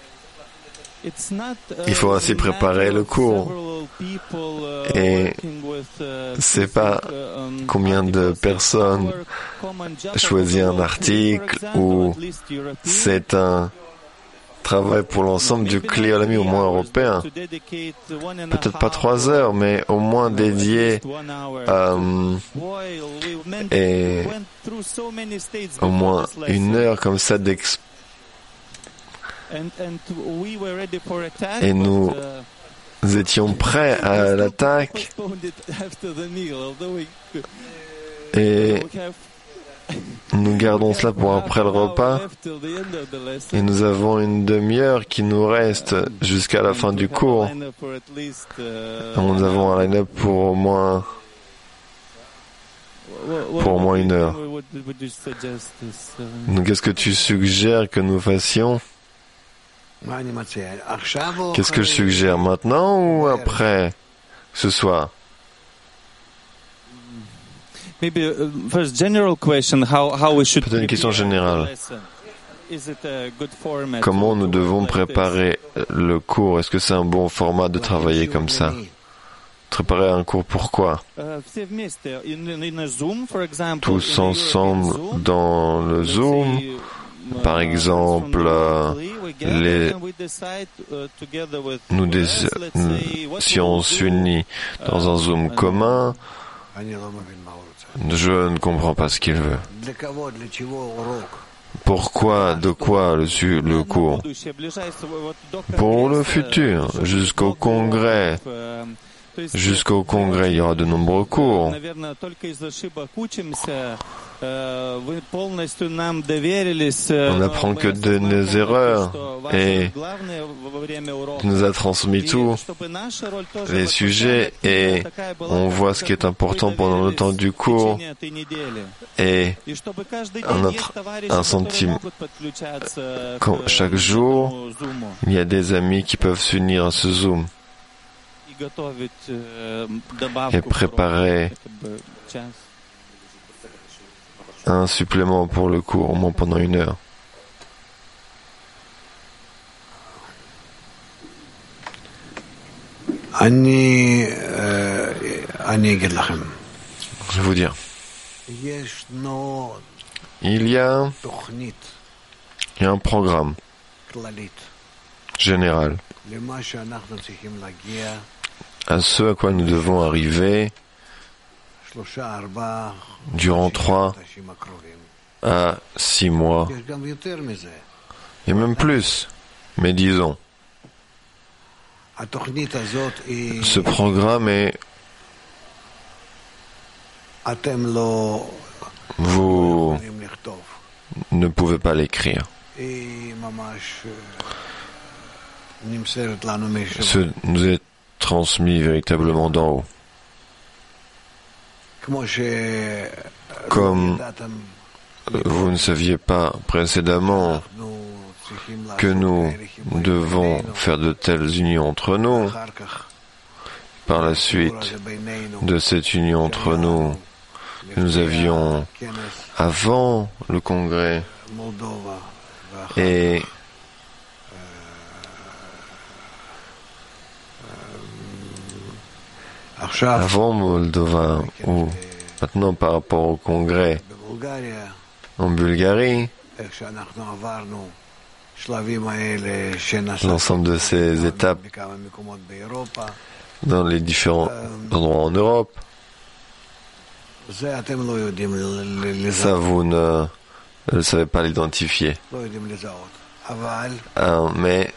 il faut ainsi préparer le cours. Et c'est pas combien de personnes choisissent un article ou c'est un travail pour l'ensemble du Kli Olami, au moins européen. Peut-être pas 3 heures, mais au moins dédié et au moins 1 heure comme ça et nous étions prêts à l'attaque et nous gardons cela pour après le repas et nous avons 1/2 qui nous reste jusqu'à la fin du cours. Nous avons un line-up pour au moins 1 heure. Donc, qu'est-ce que tu suggères que nous fassions? Qu'est-ce que je suggère, maintenant ou après ce soir? Peut-être une question générale. Comment nous devons préparer le cours? Est-ce que c'est un bon format de travailler comme ça? Préparer un cours pourquoi? Tous ensemble dans le Zoom, par exemple, si on s'unit dans un Zoom commun, je ne comprends pas ce qu'il veut. Pourquoi, de quoi le cours? Pour le futur, jusqu'au congrès. Jusqu'au congrès, il y aura de nombreux cours. On n'apprend que de nos erreurs et tu nous as transmis tous les sujets et on voit ce qui est important pendant le temps du cours et un sentiment. Chaque jour, il y a des amis qui peuvent s'unir à ce Zoom et préparer un supplément pour le cours, au moins pendant 1 heure. Je vais vous dire. il y a un programme général à ce à quoi nous devons arriver durant 3 à 6 mois, et même plus, mais disons, ce programme est, vous ne pouvez pas l'écrire. Ce nous est transmis véritablement d'en haut. Comme vous ne saviez pas précédemment que nous devons faire de telles unions entre nous, par la suite de cette union entre nous que nous avions avant le congrès et avant Moldova, ou maintenant par rapport au congrès en Bulgarie, l'ensemble de ces étapes dans les différents endroits en Europe, ça vous ne savez pas l'identifier. Mais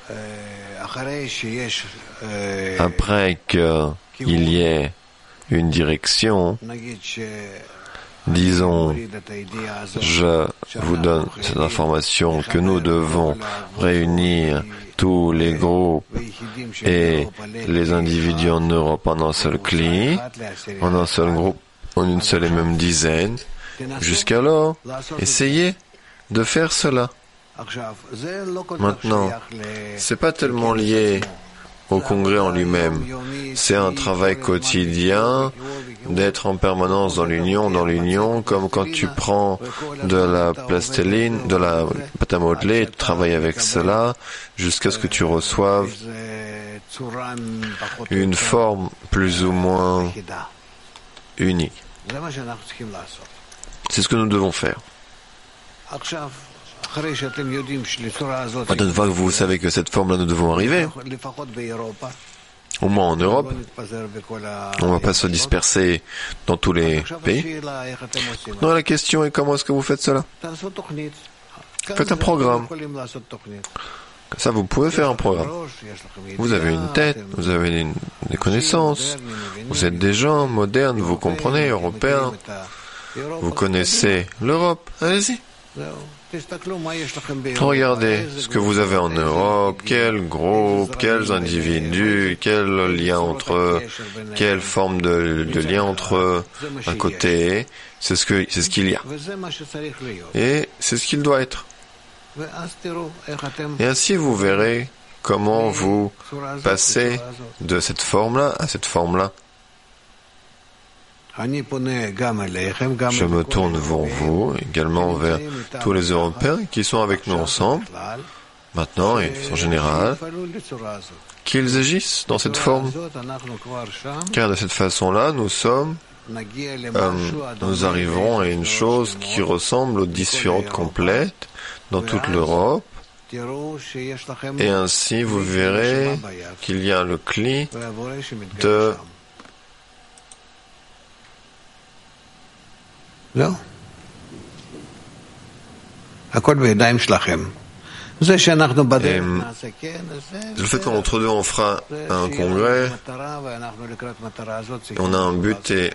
après qu'il y ait une direction, disons, je vous donne cette information que nous devons réunir tous les groupes et les individus en Europe en un seul cli, en un seul groupe, en une seule et même dizaine. Jusqu'alors, essayez de faire cela. Maintenant, c'est pas tellement lié au congrès en lui-même. C'est un travail quotidien d'être en permanence dans l'union, comme quand tu prends de la plasteline, de la pâte à modeler, tu travailles avec cela jusqu'à ce que tu reçoives une forme plus ou moins unique. C'est ce que nous devons faire. Maintenant, une fois que vous savez que cette forme-là, nous devons arriver, au moins en Europe, on ne va pas se disperser dans tous les pays. Non, la question est comment est-ce que vous faites cela? Faites un programme. Ça, vous pouvez faire un programme. Vous avez une tête, vous avez des connaissances, vous êtes des gens modernes, vous comprenez, européens, vous connaissez l'Europe. Allez-y. Regardez ce que vous avez en Europe, quel groupe, quels individus, quel lien entre eux, quelle forme de lien entre eux à côté. C'est ce qu'il y a. Et c'est ce qu'il doit être. Et ainsi vous verrez comment vous passez de cette forme-là à cette forme-là. Je me tourne vers vous, également vers tous les Européens qui sont avec nous ensemble, maintenant et en général, qu'ils agissent dans cette forme. Car de cette façon-là, nous arriverons à une chose qui ressemble aux différentes complètes dans toute l'Europe. Et ainsi, vous verrez qu'il y a le cli de Le fait qu'entre deux on fera un congrès, on a un but et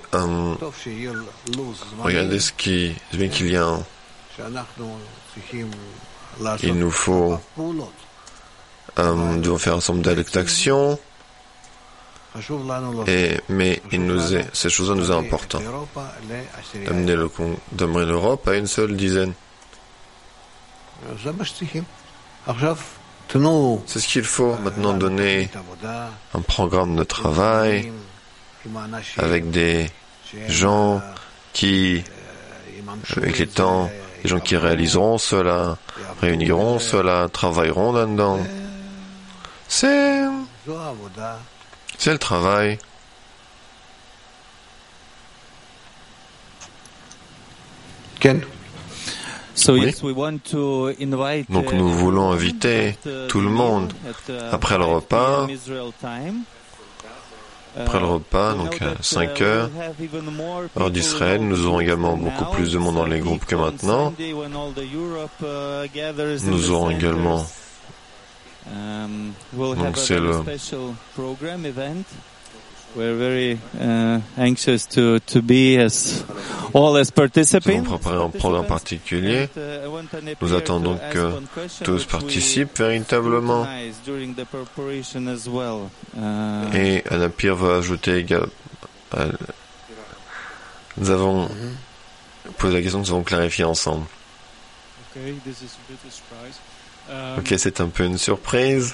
regardez ce bien qu'il y a. Il nous faut nous devons faire un certain nombre d'actions. Mais ces choses-là nous sont importantes. D'amener l'Europe à une seule dizaine. C'est ce qu'il faut maintenant, donner un programme de travail avec des gens avec les temps, des gens qui réaliseront cela, réuniront cela, travailleront là-dedans. C'est le travail. Ken? Oui. Donc nous voulons inviter tout le monde après le repas. Après le repas, donc à 5 heures, heure d'Israël, nous aurons également beaucoup plus de monde dans les groupes que maintenant. Nous aurons également, donc c'est le We're very anxious to be as participants. Nous avons préparé un programme particulier. Nous attendons que tous participent véritablement. Et Anapir va ajouter également. Nous avons posé la question, nous avons clarifié ensemble. Ok, c'est un peu une surprise.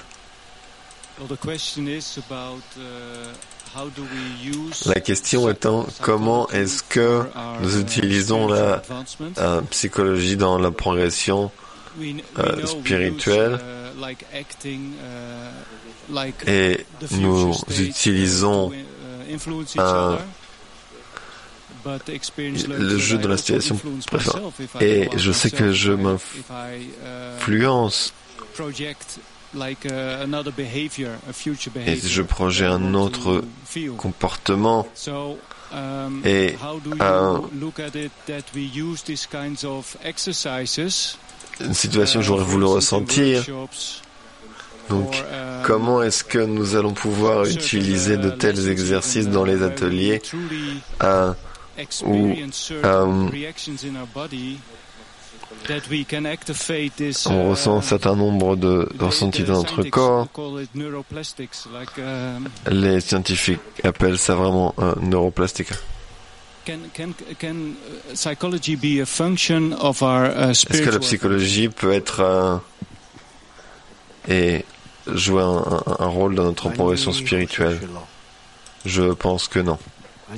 La question étant comment est-ce que nous utilisons la psychologie dans la progression spirituelle et nous utilisons le jeu de la situation préférée. Et je sais que je m'influence et je projette un autre comportement. Et une situation que j'aurais voulu ressentir. Donc, comment est-ce que nous allons pouvoir utiliser de tels exercices dans les ateliers où on ressent un certain nombre de ressentis dans notre corps. Les scientifiques appellent ça vraiment neuroplastique. Est-ce que la psychologie peut être et jouer un rôle dans notre progression spirituelle? Je pense que non.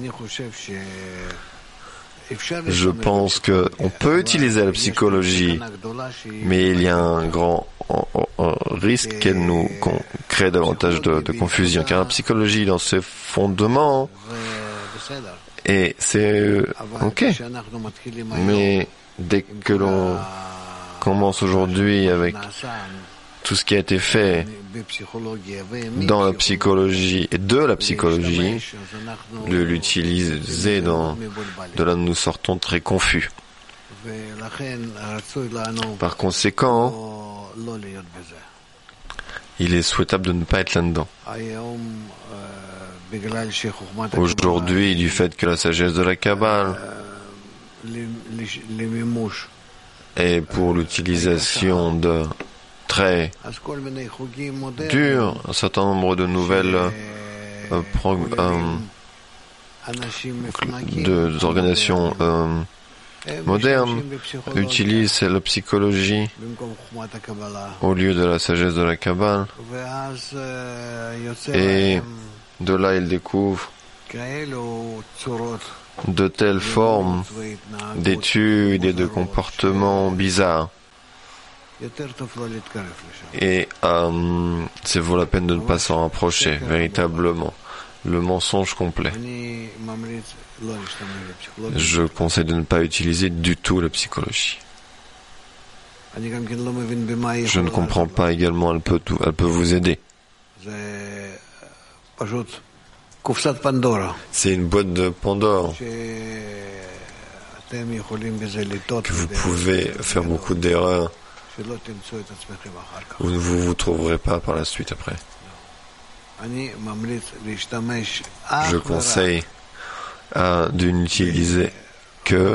Je pense qu'on peut utiliser la psychologie, mais il y a un grand risque qu'elle nous crée davantage de confusion, car la psychologie, dans ses fondements, et c'est ok. Mais dès que l'on commence aujourd'hui avec tout ce qui a été fait dans la psychologie et de la psychologie, de l'utiliser de là nous sortons très confus. Par conséquent, il est souhaitable de ne pas être là-dedans. Aujourd'hui, du fait que la sagesse de la Kabbale est pour l'utilisation de très dur, un certain nombre de nouvelles organisations modernes utilisent la psychologie au lieu de la sagesse de la Kabbale, et de là ils découvrent de telles formes d'études et de comportements bizarres. Et c'est vaut la peine de ne pas s'en rapprocher, véritablement. Le mensonge complet. Je conseille de ne pas utiliser du tout la psychologie. Je ne comprends pas également, elle peut vous aider. C'est une boîte de Pandore que vous pouvez faire beaucoup d'erreurs. Vous ne vous trouverez pas par la suite après. Je conseille de n'utiliser que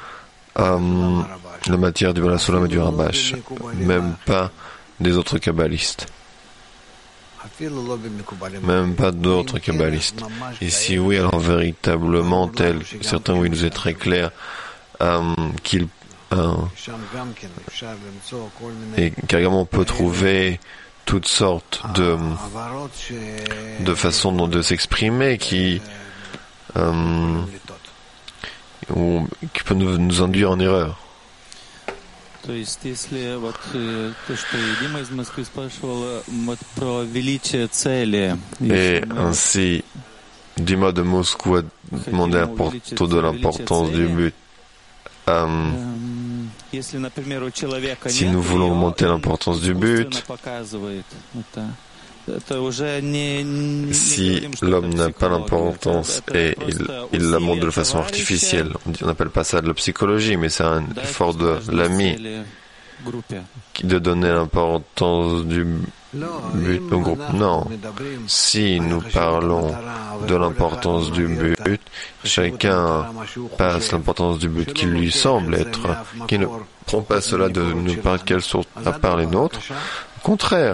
la matière du Balasolam et du Rabash, même pas des autres kabbalistes. Même pas d'autres kabbalistes. Et si oui, alors véritablement, tel certains où il nous est très clair qu'il et carrément on peut trouver toutes sortes de façons de s'exprimer qui peut nous induire en erreur. Et ainsi, Dima de Moscou a demandé de l'importance du but. Si nous voulons augmenter l'importance du but, si l'homme n'a pas l'importance et il la montre de façon artificielle, on n'appelle pas ça de la psychologie, mais c'est un effort de l'ami de donner l'importance du but au groupe. Non. Si nous parlons de l'importance du but, chacun passe l'importance du but qui lui semble être, qui ne prend pas cela de ne pas quelle source à part les nôtres. Au contraire.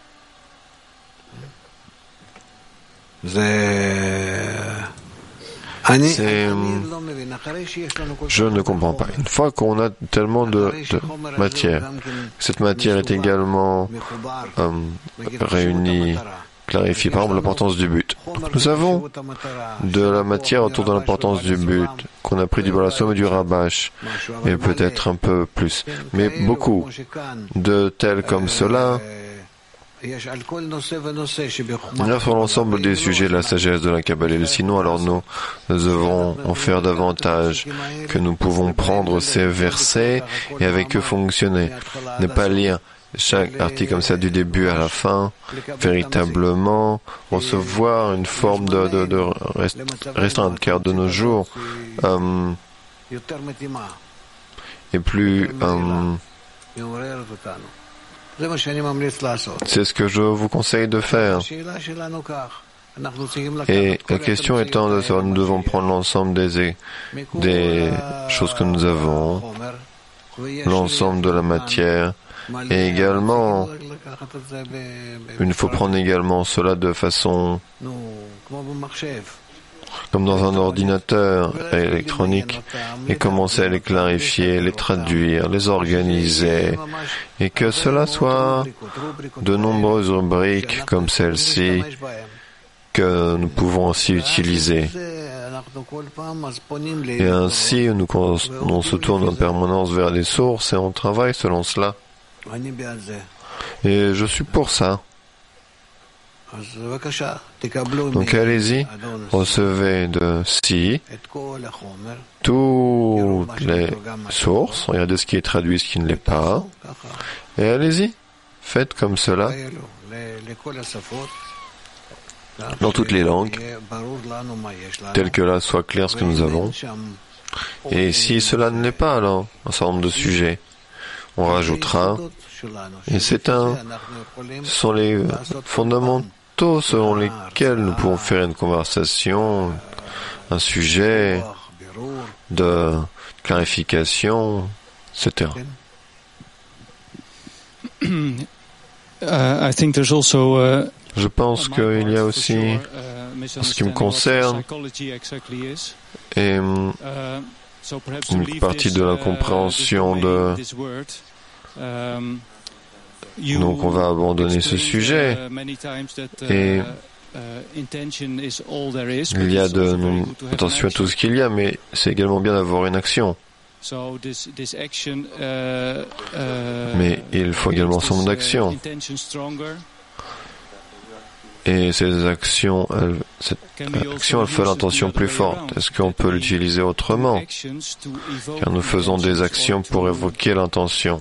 Je ne comprends pas. Une fois qu'on a tellement de matière, cette matière est également réunie, clarifiée. Par exemple, l'importance du but. Donc, nous avons de la matière autour de l'importance du but qu'on a pris du Balasom et du Rabash, et peut-être un peu plus, mais beaucoup de tels comme cela. Il y a sur l'ensemble des sujets de la sagesse de la Kabbalah. Sinon, alors nous devons en faire davantage, que nous pouvons prendre ces versets et avec eux fonctionner. Ne pas lire chaque article comme ça du début à la fin, véritablement recevoir une forme de restreinte, car de nos jours est plus... c'est ce que je vous conseille de faire. Et la question étant de savoir, nous devons prendre l'ensemble des choses que nous avons, l'ensemble de la matière, et également, il faut prendre également cela de façon comme dans un ordinateur électronique, et commencer à les clarifier, les traduire, les organiser, et que cela soit de nombreuses rubriques comme celle-ci que nous pouvons aussi utiliser. Et ainsi, on se tourne en permanence vers les sources et on travaille selon cela. Et je suis pour ça. Donc allez-y, recevez de si toutes les sources, regardez ce qui est traduit, ce qui ne l'est pas, et allez-y, faites comme cela dans toutes les langues, tel que là soit clair ce que nous avons. Et si cela ne l'est pas, alors un certain nombre de sujets, on rajoutera, et ce sont les fondamentaux selon lesquels nous pouvons faire une conversation, un sujet de clarification, etc. Je pense qu'il y a aussi, en ce qui me concerne, et une partie de la compréhension de... Donc on va abandonner ce sujet et il y a attention à tout ce qu'il y a, mais c'est également bien d'avoir une action. Mais il faut également son d'action. Et cette action, elle fait l'intention plus forte. Est-ce qu'on peut l'utiliser autrement? Car nous faisons des actions pour évoquer l'intention,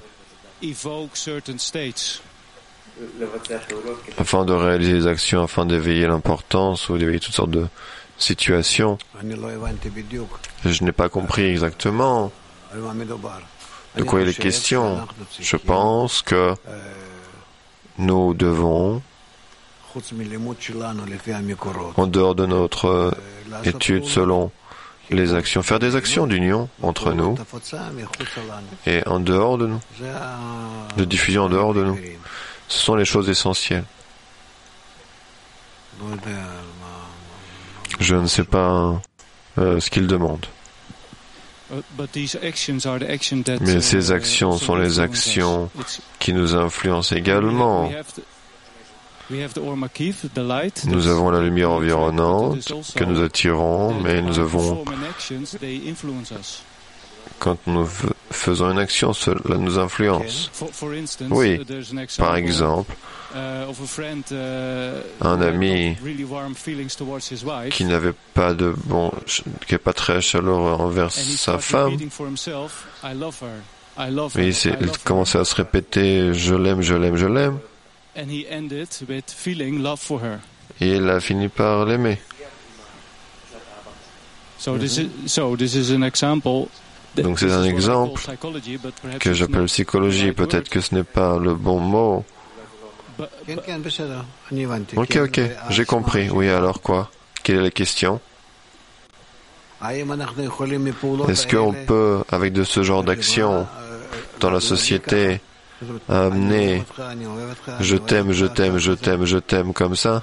afin de réaliser des actions, afin d'éveiller l'importance ou d'éveiller toutes sortes de situations. Je n'ai pas compris exactement de quoi il est question. Je pense que nous devons, en dehors de notre étude selon les actions, faire des actions d'union entre nous et en dehors de nous, de diffusion en dehors de nous. Ce sont les choses essentielles. Je ne sais pas ce qu'il demande. Mais ces actions sont les actions qui nous influencent également. Nous avons la lumière environnante que nous attirons, mais nous avons, quand nous faisons une action, cela nous influence. Oui, par exemple, un ami qui n'avait pas de qui n'est pas très chaleureux envers sa femme, Et il commençait à se répéter, je l'aime, je l'aime, je l'aime. Et il a fini par l'aimer. Donc c'est un exemple que j'appelle psychologie. Peut-être que ce n'est pas le bon mot. Ok, j'ai compris. Oui, alors quoi? Quelle est la question? Est-ce qu'on peut, avec de ce genre d'action dans la société, amener je t'aime, je t'aime, je t'aime, je t'aime comme ça?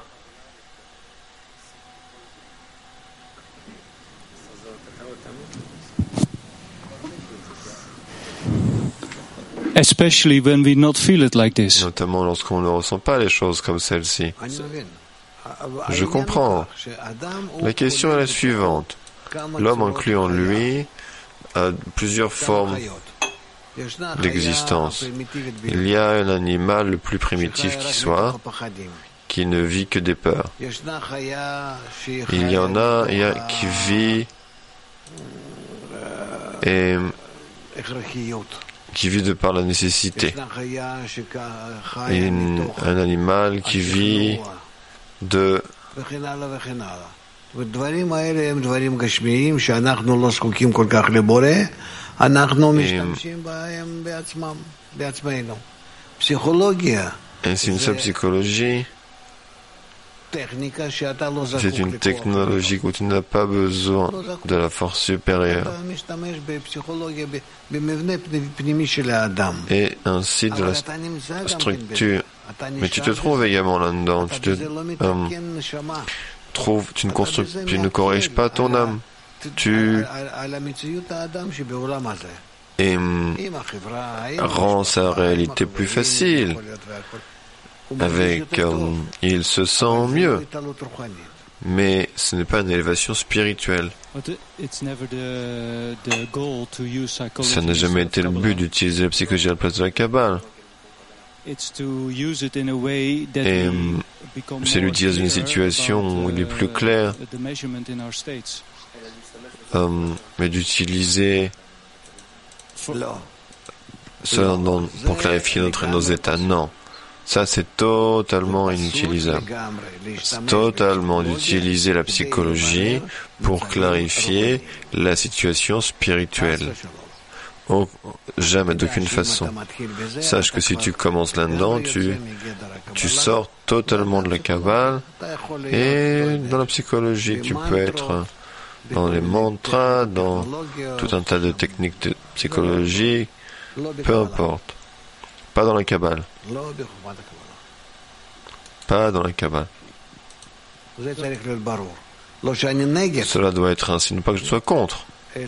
Especially when we not feel it like this. Notamment lorsqu'on ne ressent pas les choses comme celle-ci. Je comprends. La question est la suivante. L'homme inclut en lui plusieurs formes d'existence. Il y a un animal le plus primitif qui soit, qui ne vit que des peurs. Il y en a qui vit de par la nécessité. Et un animal qui vit de... Et c'est une seule psychologie. C'est une technologie où tu n'as pas besoin de la force supérieure. Et ainsi de la structure. Mais tu te trouves également là-dedans. Tu ne corriges pas ton âme. Tu rends sa réalité plus facile. Il se sent mieux. Mais ce n'est pas une élévation spirituelle. Ça n'a jamais été le but d'utiliser la psychologie à la place de la Kabbale. Et c'est l'utiliser dans une situation où il est plus clair, mais d'utiliser cela pour clarifier nos états. Non. Ça, c'est totalement inutilisable. C'est totalement d'utiliser la psychologie pour clarifier la situation spirituelle. Oh, jamais, d'aucune façon. Sache que si tu commences là-dedans, tu sors totalement de la Kabbale et dans la psychologie. Tu peux être dans les mantras, dans tout un tas de techniques de psychologie, peu importe. Pas dans la Kabbale. Pas dans la Kabbale. Cela doit être ainsi, non pas que je sois contre.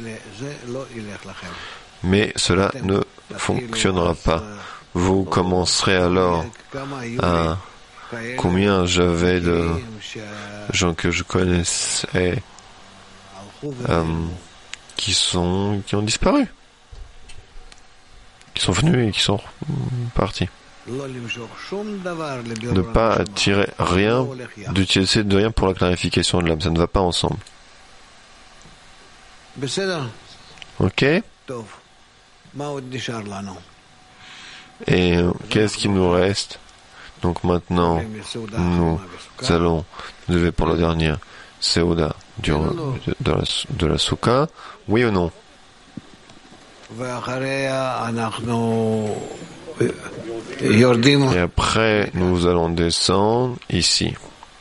Mais cela ne fonctionnera pas. Vous commencerez alors à combien j'avais de gens que je connaissais qui ont disparu, qui sont venus et qui sont partis. Ne pas attirer rien, d'utiliser de rien pour la clarification de l'âme, ça ne va pas ensemble. Ok? Et qu'est-ce qui nous reste? Donc maintenant, nous allons lever pour la dernière Seuda de la Souka. Oui ou non? Et après, nous allons descendre ici.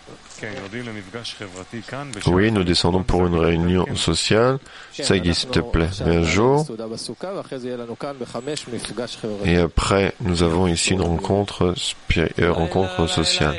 Oui, nous descendons pour une réunion sociale. Sagui, s'il te plaît, mets un jour. Et après, nous avons ici une rencontre sociale.